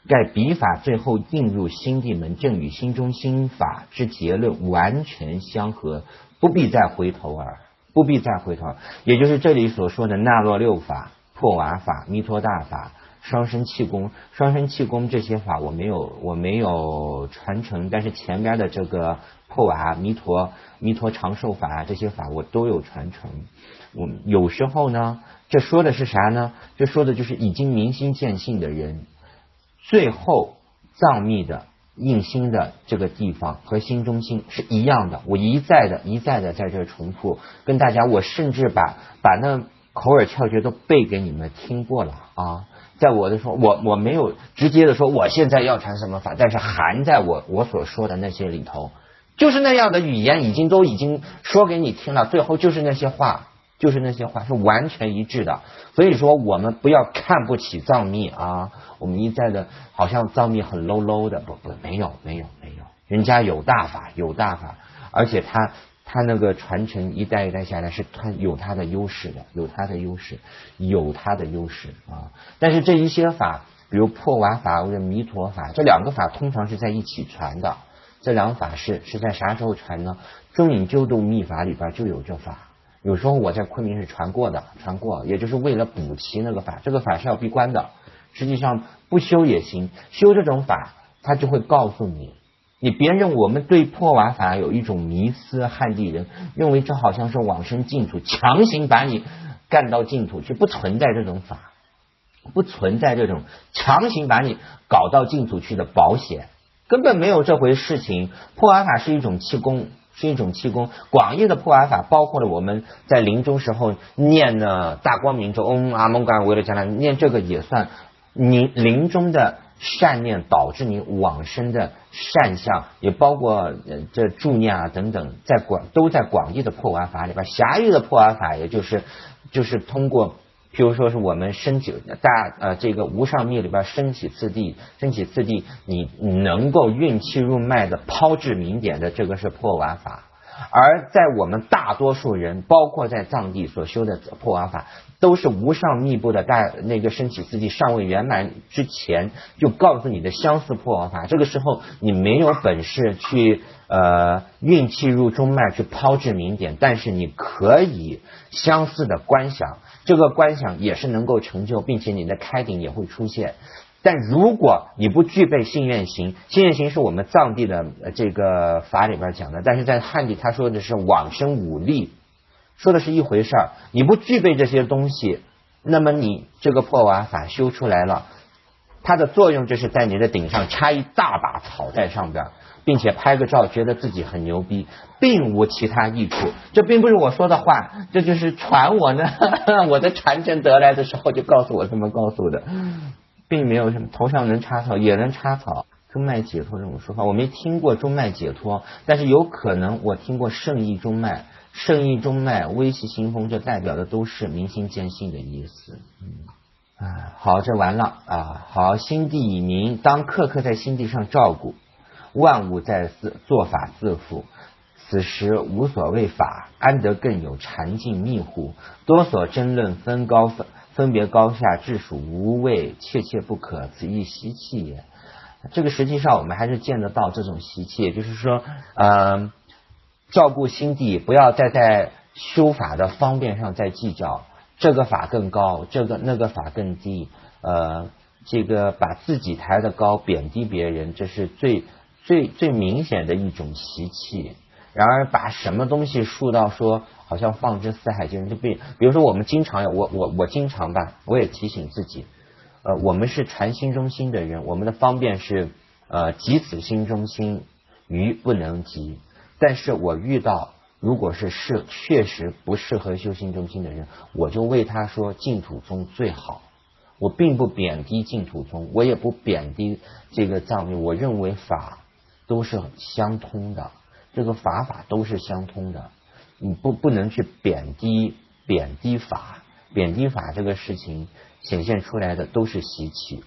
盖彼法最后进入心地门，正与心中心法之结论完全相合，不必再回头耳，不必再回头。也就是这里所说的那洛六法、破瓦法、弥陀大法、双生气功、这些法我没有传承，但是前边的这个破瓦、弥陀长寿法这些法我都有传承。我有时候呢，这说的是啥呢？这说的就是已经明心见性的人，最后藏密的印心的这个地方和心中心是一样的。我一再的在这重复跟大家，我甚至把那口耳窍诀都背给你们听过了啊。在我的说，我没有直接的说我现在要传什么法，但是含在我所说的那些里头，就是那样的语言已经说给你听了，最后就是那些话是完全一致的。所以说我们不要看不起藏密啊，我们一再的好像藏密很 low 的，不，没有，人家有大法，而且他那个传承一代一代下来，是他有他的优势的，有他的优势啊。但是这一些法，比如破瓦法或者弥陀法，这两个法通常是在一起传的。这两法是在啥时候传呢？中隐救度密法里边就有这法。有时候我在昆明是传过，也就是为了补齐那个法。这个法是要闭关的，实际上不修也行，修这种法，他就会告诉你别认我们对破瓦法有一种迷思，汉地人认为这好像是往生净土，强行把你干到净土去，不存在这种法，不存在这种强行把你搞到净土去的保险，根本没有这回事情。破瓦法是一种气功，广义的破瓦法包括了我们在临终时候念的大光明咒，阿蒙嘎维勒加拉，念这个也算你临终的善念导致你往生的善相，也包括这助念啊等等，都在广义的破瓦法里边。狭义的破瓦法也就是通过譬如说是我们这个无上密里边升起次第，你能够运气入脉的抛至明点的，这个是破瓦法。而在我们大多数人，包括在藏地所修的破瓦法，都是无上密部的那个升起次第尚未圆满之前就告诉你的相似破瓦法。这个时候你没有本事去运气入中脉去抛至明点，但是你可以相似的观想，这个观想也是能够成就，并且你的开顶也会出现。但如果你不具备信愿行是我们藏地的这个法里边讲的，但是在汉地他说的是往生五力，说的是一回事儿。你不具备这些东西，那么你这个破瓦法修出来了，它的作用就是在你的顶上插一大把草在上边，并且拍个照觉得自己很牛逼，并无其他益处。这并不是我说的话，这就是传我呢我的传承得来的时候就告诉我这么告诉的，并没有什么头上能插草也能插草。中脉解脱这种说法我没听过，中脉解脱，但是有可能我听过圣意中脉，微细心风，这代表的都是明心见性的意思。好，这完了啊。好，心地已明，当刻刻在心地上照顾，万物在做法自负，此时无所谓法，安得更有禅境密乎？多所争论分别高下，至属无谓，切不可，此亦习气也。这个实际上我们还是见得到这种习气，也就是说照顾心地，不要再在修法的方便上再计较，这个法更高，那个法更低，这个把自己抬得高，贬低别人，这是最明显的一种习气。然而把什么东西树到说好像放之四海皆准，就比如说我们经常我经常吧，我也提醒自己，我们是传心中心的人，我们的方便是急此心中心，愚不能及。但是我遇到如果是确实不适合修心中心的人，我就为他说净土宗最好。我并不贬低净土宗，我也不贬低这个藏密，我认为法都是相通的，这个法都是相通的，你不能去贬低法，贬低法这个事情显现出来的都是习气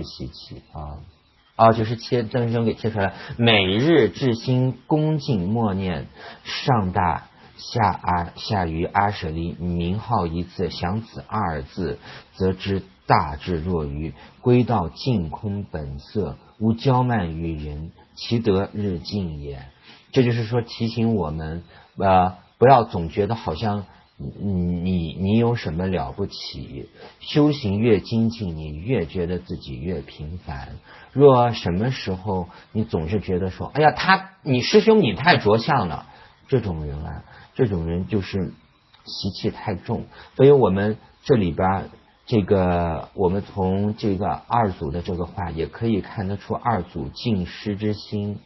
啊。就是真正给切出来，每日至心恭敬默念上大下于阿舍离名号一次，想此二字，则知大智若愚，归到净空本色，无骄慢于人，其德日进也。这就是说提醒我们不要总觉得好像你有什么了不起，修行越精进，你越觉得自己越平凡。若什么时候你总是觉得说，哎呀，你师兄你太着相了，这种人就是习气太重。所以我们这里边我们从这个二祖的这个话也可以看得出二祖敬师之心。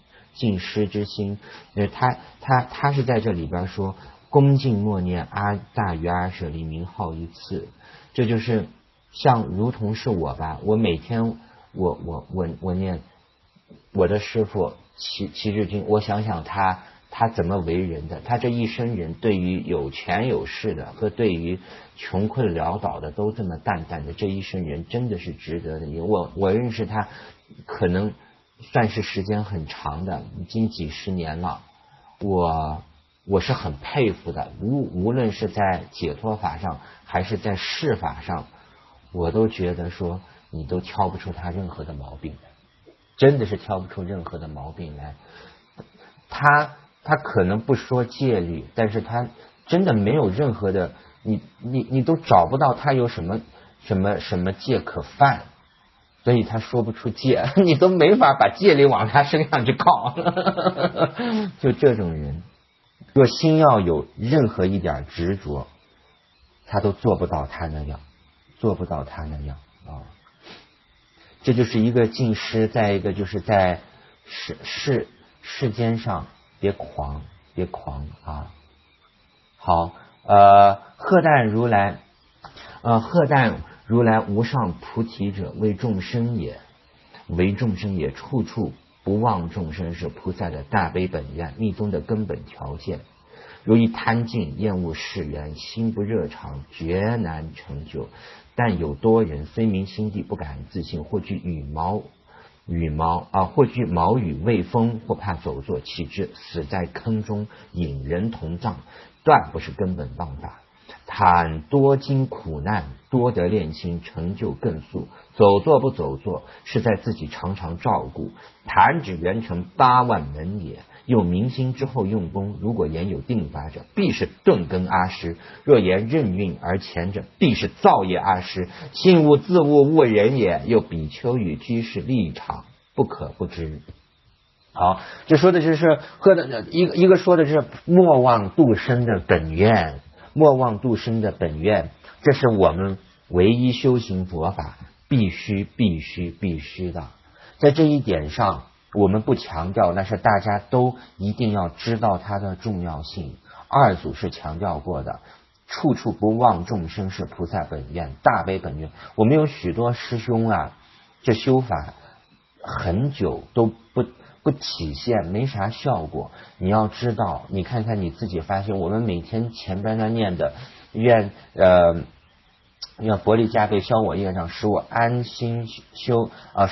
他是在这里边说，恭敬默念大于阿舍离名号一次，这就是如同是我吧，我每天我念我的师父齐日君，我想想他怎么为人的，他这一生人对于有权有势的和对于穷困潦倒的都这么淡淡的，这一生人真的是值得的。我认识他可能算是时间很长的，已经几十年了，我是很佩服的，无论是在解脱法上还是在事法上，我都觉得说你都挑不出他任何的毛病，真的是挑不出任何的毛病来。他可能不说戒律，但是他真的没有任何的，你都找不到他有什么戒可犯，所以他说不出戒，你都没法把戒律往他身上去靠。就这种人，若心要有任何一点执着，他都做不到他那样啊。这就是一个敬师，再一个就是在世间上别狂啊。好，荷担如来无上菩提者，为众生也，处处不忘众生，是菩萨的大悲本愿，密宗的根本条件。如一贪尽，厌恶世缘，心不热肠，绝难成就。但有多人虽明心地，不敢自信，或惧或惧毛羽未丰，或怕走错，岂知死在坑中，引人同葬，断不是根本方法。倘多经苦难，多得练心，成就更速。走错不走错，是在自己常常照顾。弹指圆成8万门也。又明心之后用功，如果言有定法者，必是顿根阿师；若言任运而前者，必是造业阿师。信物自物，物人也。又比丘与居士立场，不可不知。好，这说的就是一个说的是莫忘度生的本愿，这是我们唯一修行佛法必须的。在这一点上我们不强调，那是大家都一定要知道它的重要性。二祖是强调过的，处处不忘众生是菩萨本愿，大悲本愿。我们有许多师兄这修法很久都不体现，没啥效果。你要知道，你看看你自己发现，我们每天前边那念的愿薄利加倍消我业障，使我安心修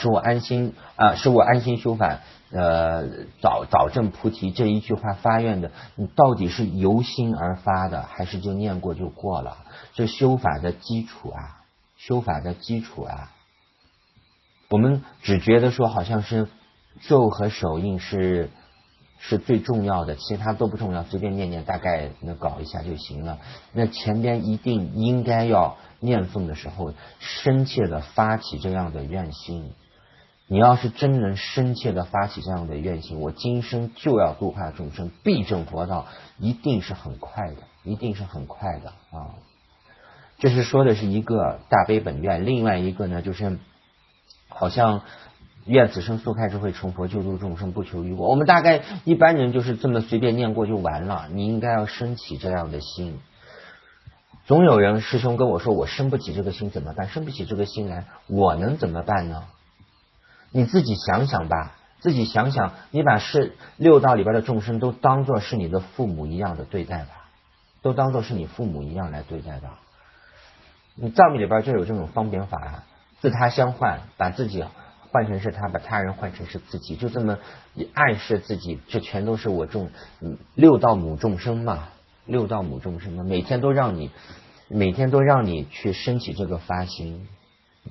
法，早证菩提，这一句话发愿的，你到底是由心而发的，还是就念过就过了？这修法的基础啊，我们只觉得说好像是咒和手印是最重要的，其他都不重要，随便念大概搞一下就行了。那前边一定应该要念诵的时候深切的发起这样的愿心。你要是真能深切的发起这样的愿心，我今生就要度化众生，必证佛道，一定是很快的啊。这是说的是一个大悲本愿，另外一个呢就是好像愿此生速开智慧成佛，救度众生不求于我。我们大概一般人就是这么随便念过就完了，你应该要升起这样的心。总有人师兄跟我说，我升不起这个心怎么办？升不起这个心来，我能怎么办呢？你自己想想吧，你把六道里边的众生都当作是你的父母一样的对待吧，都当作是你父母一样来对待吧。你藏密里边就有这种方便法，自他相换，把自己换成是他，把他人换成是自己，就这么暗示自己，这全都是我六道母众生嘛，每天都让你去升起这个发心，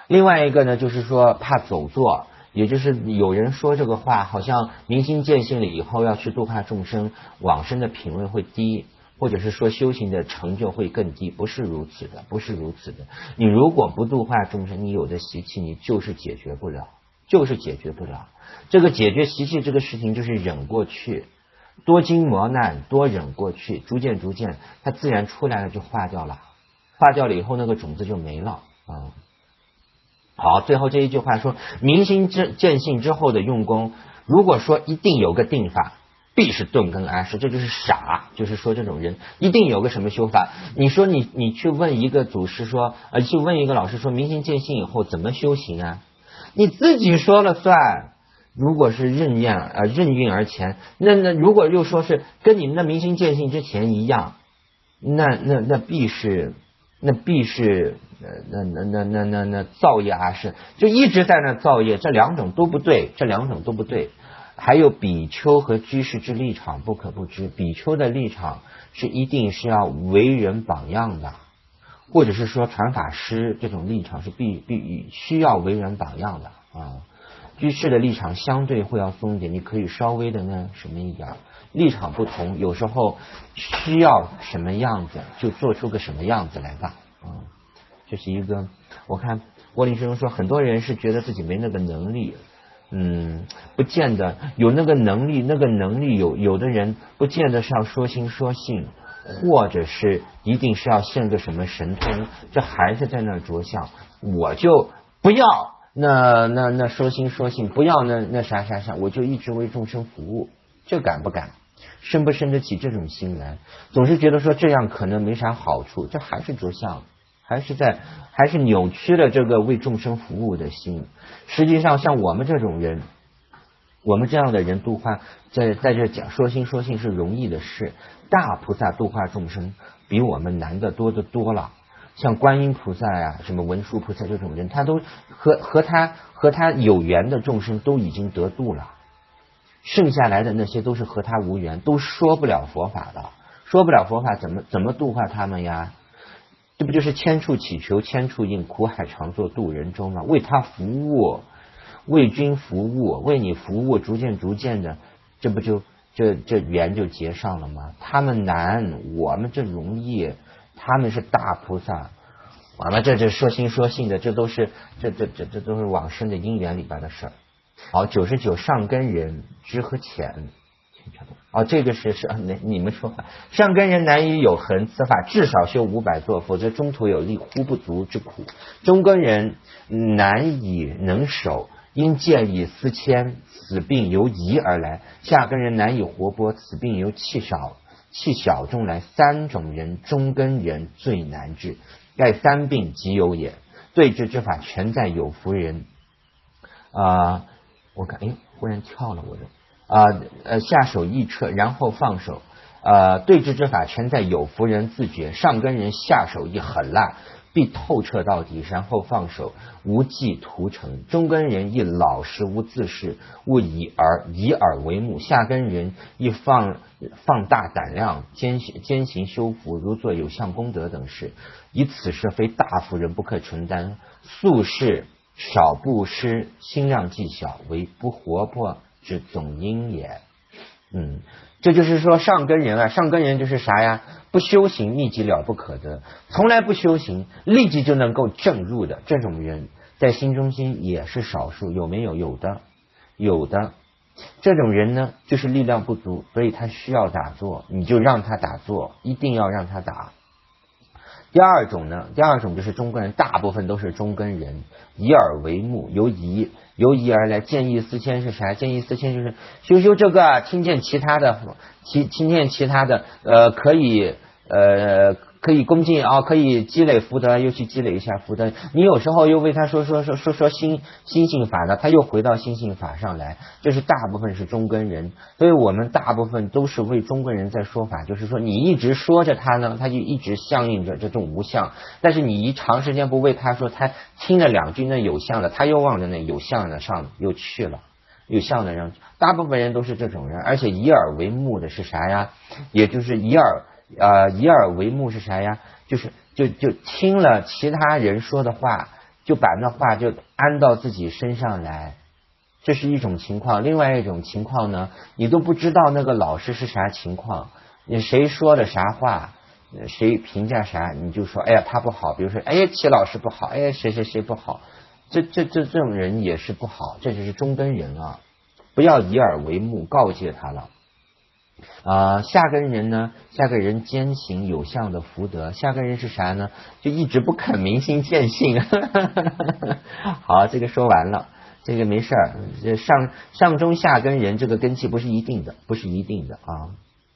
另外一个呢，就是说怕走错，也就是有人说这个话，好像明心见性了以后要去度化众生，往生的品位会低，或者是说修行的成就会更低，不是如此的，不是如此的。你如果不度化众生，你有的习气你就是解决不了，就是解决不了。这个解决习气这个事情就是忍过去，多经磨难，多忍过去，逐渐它自然出来了就化掉了，化掉了以后那个种子就没了啊。好，最后这一句话说，明心见性之后的用功，如果说一定有个定法，必是顿根安适，这就是傻，就是说这种人一定有个什么修法。你说你去问一个祖师说，去问一个老师说，明心见性以后怎么修行啊？你自己说了算。如果是任运而前，那如果又说是跟你们的明心见性之前一样，那必是造业阿是，就一直在那造业，这两种都不对。还有比丘和居士之立场不可不知，比丘的立场是一定是要为人榜样的，或者是说传法师这种立场是必须要为人榜样的啊。居士的立场相对会要松一点，你可以稍微的呢什么一点，立场不同，有时候需要什么样子就做出个什么样子来吧这是一个，我看郭林师兄说，很多人是觉得自己没那个能力，不见得有那个能力，有的人不见得是要说心说性，或者是一定是要现个什么神通，这还是在那着相，我就不要那说心说性，不要那啥，我就一直为众生服务，这敢不敢？生不生得起这种心来？总是觉得说这样可能没啥好处，这还是着相，还是扭曲了这个为众生服务的心。实际上像我们这种人，我们这样的人度化，在这讲说心说性是容易的事，大菩萨度化众生比我们难得多得多了。像观音菩萨呀，什么文殊菩萨这种人，他都和他有缘的众生都已经得度了，剩下来的那些都是和他无缘，都说不了佛法的，说不了佛法怎么度化他们呀？这不就是千处祈求千处应，苦海常作渡人舟吗？为他服务，为君服务，为你服务，逐渐的，这不就这缘就结上了吗？他们难，我们这容易。他们是大菩萨，完了这说心说性的，这都是往生的因缘里边的事儿。好，99上根人知和浅。这个是你们说话，上根人难以有恒，此法至少修500座，否则中途有力忽不足之苦。中根人难以能守，因见以思迁，此病由疑而来；下根人难以活泼，此病由气小中来。3种人，中根人最难治，盖3病即有也。对治之法全在有福人。我看忽然跳了我的下手易撤，然后放手。对治之法全在有福人自觉。上根人下手一狠辣，必透彻到底，然后放手，无计图成。中根人亦老实无自恃，勿以耳为目。下根人亦放大胆量，兼行修福，如做有相功德等事，以此事非大福人不可承担。素世少布施，心量既小，为不活泼之总因也。这就是说上根人就是啥呀？不修行立即了不可得，从来不修行立即就能够证入的这种人，在心中心也是少数，有没有？有的。这种人呢，就是力量不足，所以他需要打坐，你就让他打坐，一定要让他打。第二种就是中根人，大部分都是中根人，以耳为目，由疑而来。见异思迁是啥？见异思迁就是修这个，听见其他的可以恭敬可以积累福德，又去积累一下福德。你有时候又为他说心性法呢，他又回到心性法上来。这是大部分是中根人，所以我们大部分都是为中根人在说法，就是说你一直说着他呢，他就一直相应着这种无相，但是你一长时间不为他说，他听了2句那有相的，他又望着那有相的上又去了，有相的上，大部分人都是这种人。而且以耳为目的是啥呀？也就是以耳为目是啥呀？就听了其他人说的话， 就把那话就安到自己身上来，这是一种情况。另外一种情况呢，你都不知道那个老师是啥情况，你谁说的啥话，谁评价啥，你就说哎呀他不好，比如说哎呀齐老师不好，哎呀谁谁谁不好，这种人也是不好，这就是中根人啊，不要以耳为目，告诫他了。下根人呢，下根人坚行有相的福德，下根人是啥呢？就一直不肯明心见性。好，这个说完了，这个没事儿。上中下根人这个根气不是一定的，不是一定的啊。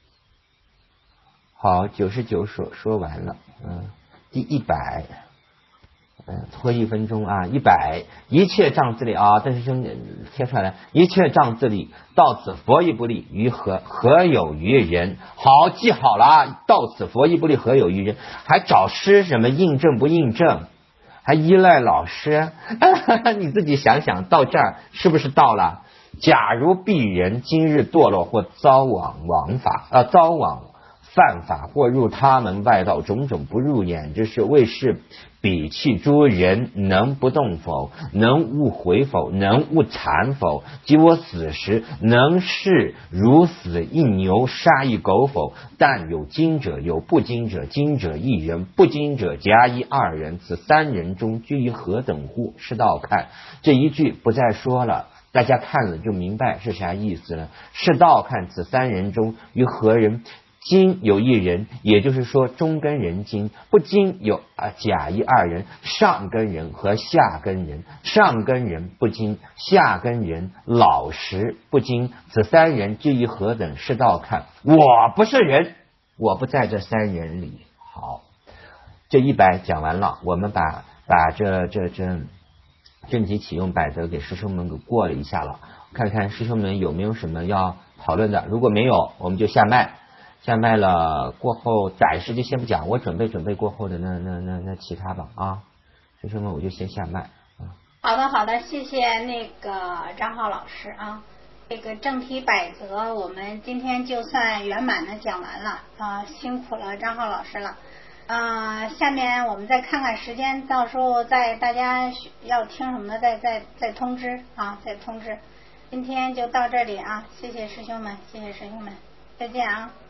好，99说完了，第100。拖1分钟啊！100，一切障自利啊！但是兄弟贴出来了，一切障自利，到此佛亦不利于何？何有于人？好，记好了啊！到此佛亦不利，何有于人？还找师什么印证不印证？还依赖老师？你自己想想，到这儿是不是到了？假如鄙人今日堕落或遭枉犯法或入他门外道，种种不入眼之事，为是彼弃诸人，能不动否？能勿回否？能勿残否？及我死时，能是如死一牛，杀一狗否？但有精者，有不精者，精者1人，不精者甲乙2人，此3人中居于何等乎？是道看。这一句不再说了，大家看了就明白是啥意思了。是道看此3人中于何人？精有1人，也就是说中根人精，不精有甲乙2人，上根人和下根人，上根人不精，下根人老实不精，此3人居于何等？是道看。我不是人，我不在这3人里。好，这100讲完了，我们把这正题启用百德给师兄们给过了一下了，看看师兄们有没有什么要讨论的，如果没有，我们就下麦。下麦了过后，暂时就先不讲，我准备过后的那其他吧啊，师兄们我就先下麦啊。 好的，谢谢那个张浩老师啊。这个正题百则我们今天就算圆满的讲完了啊，辛苦了张浩老师了下面我们再看看时间，到时候再大家要听什么的再通知啊，再通知。今天就到这里啊，谢谢师兄们，再见啊。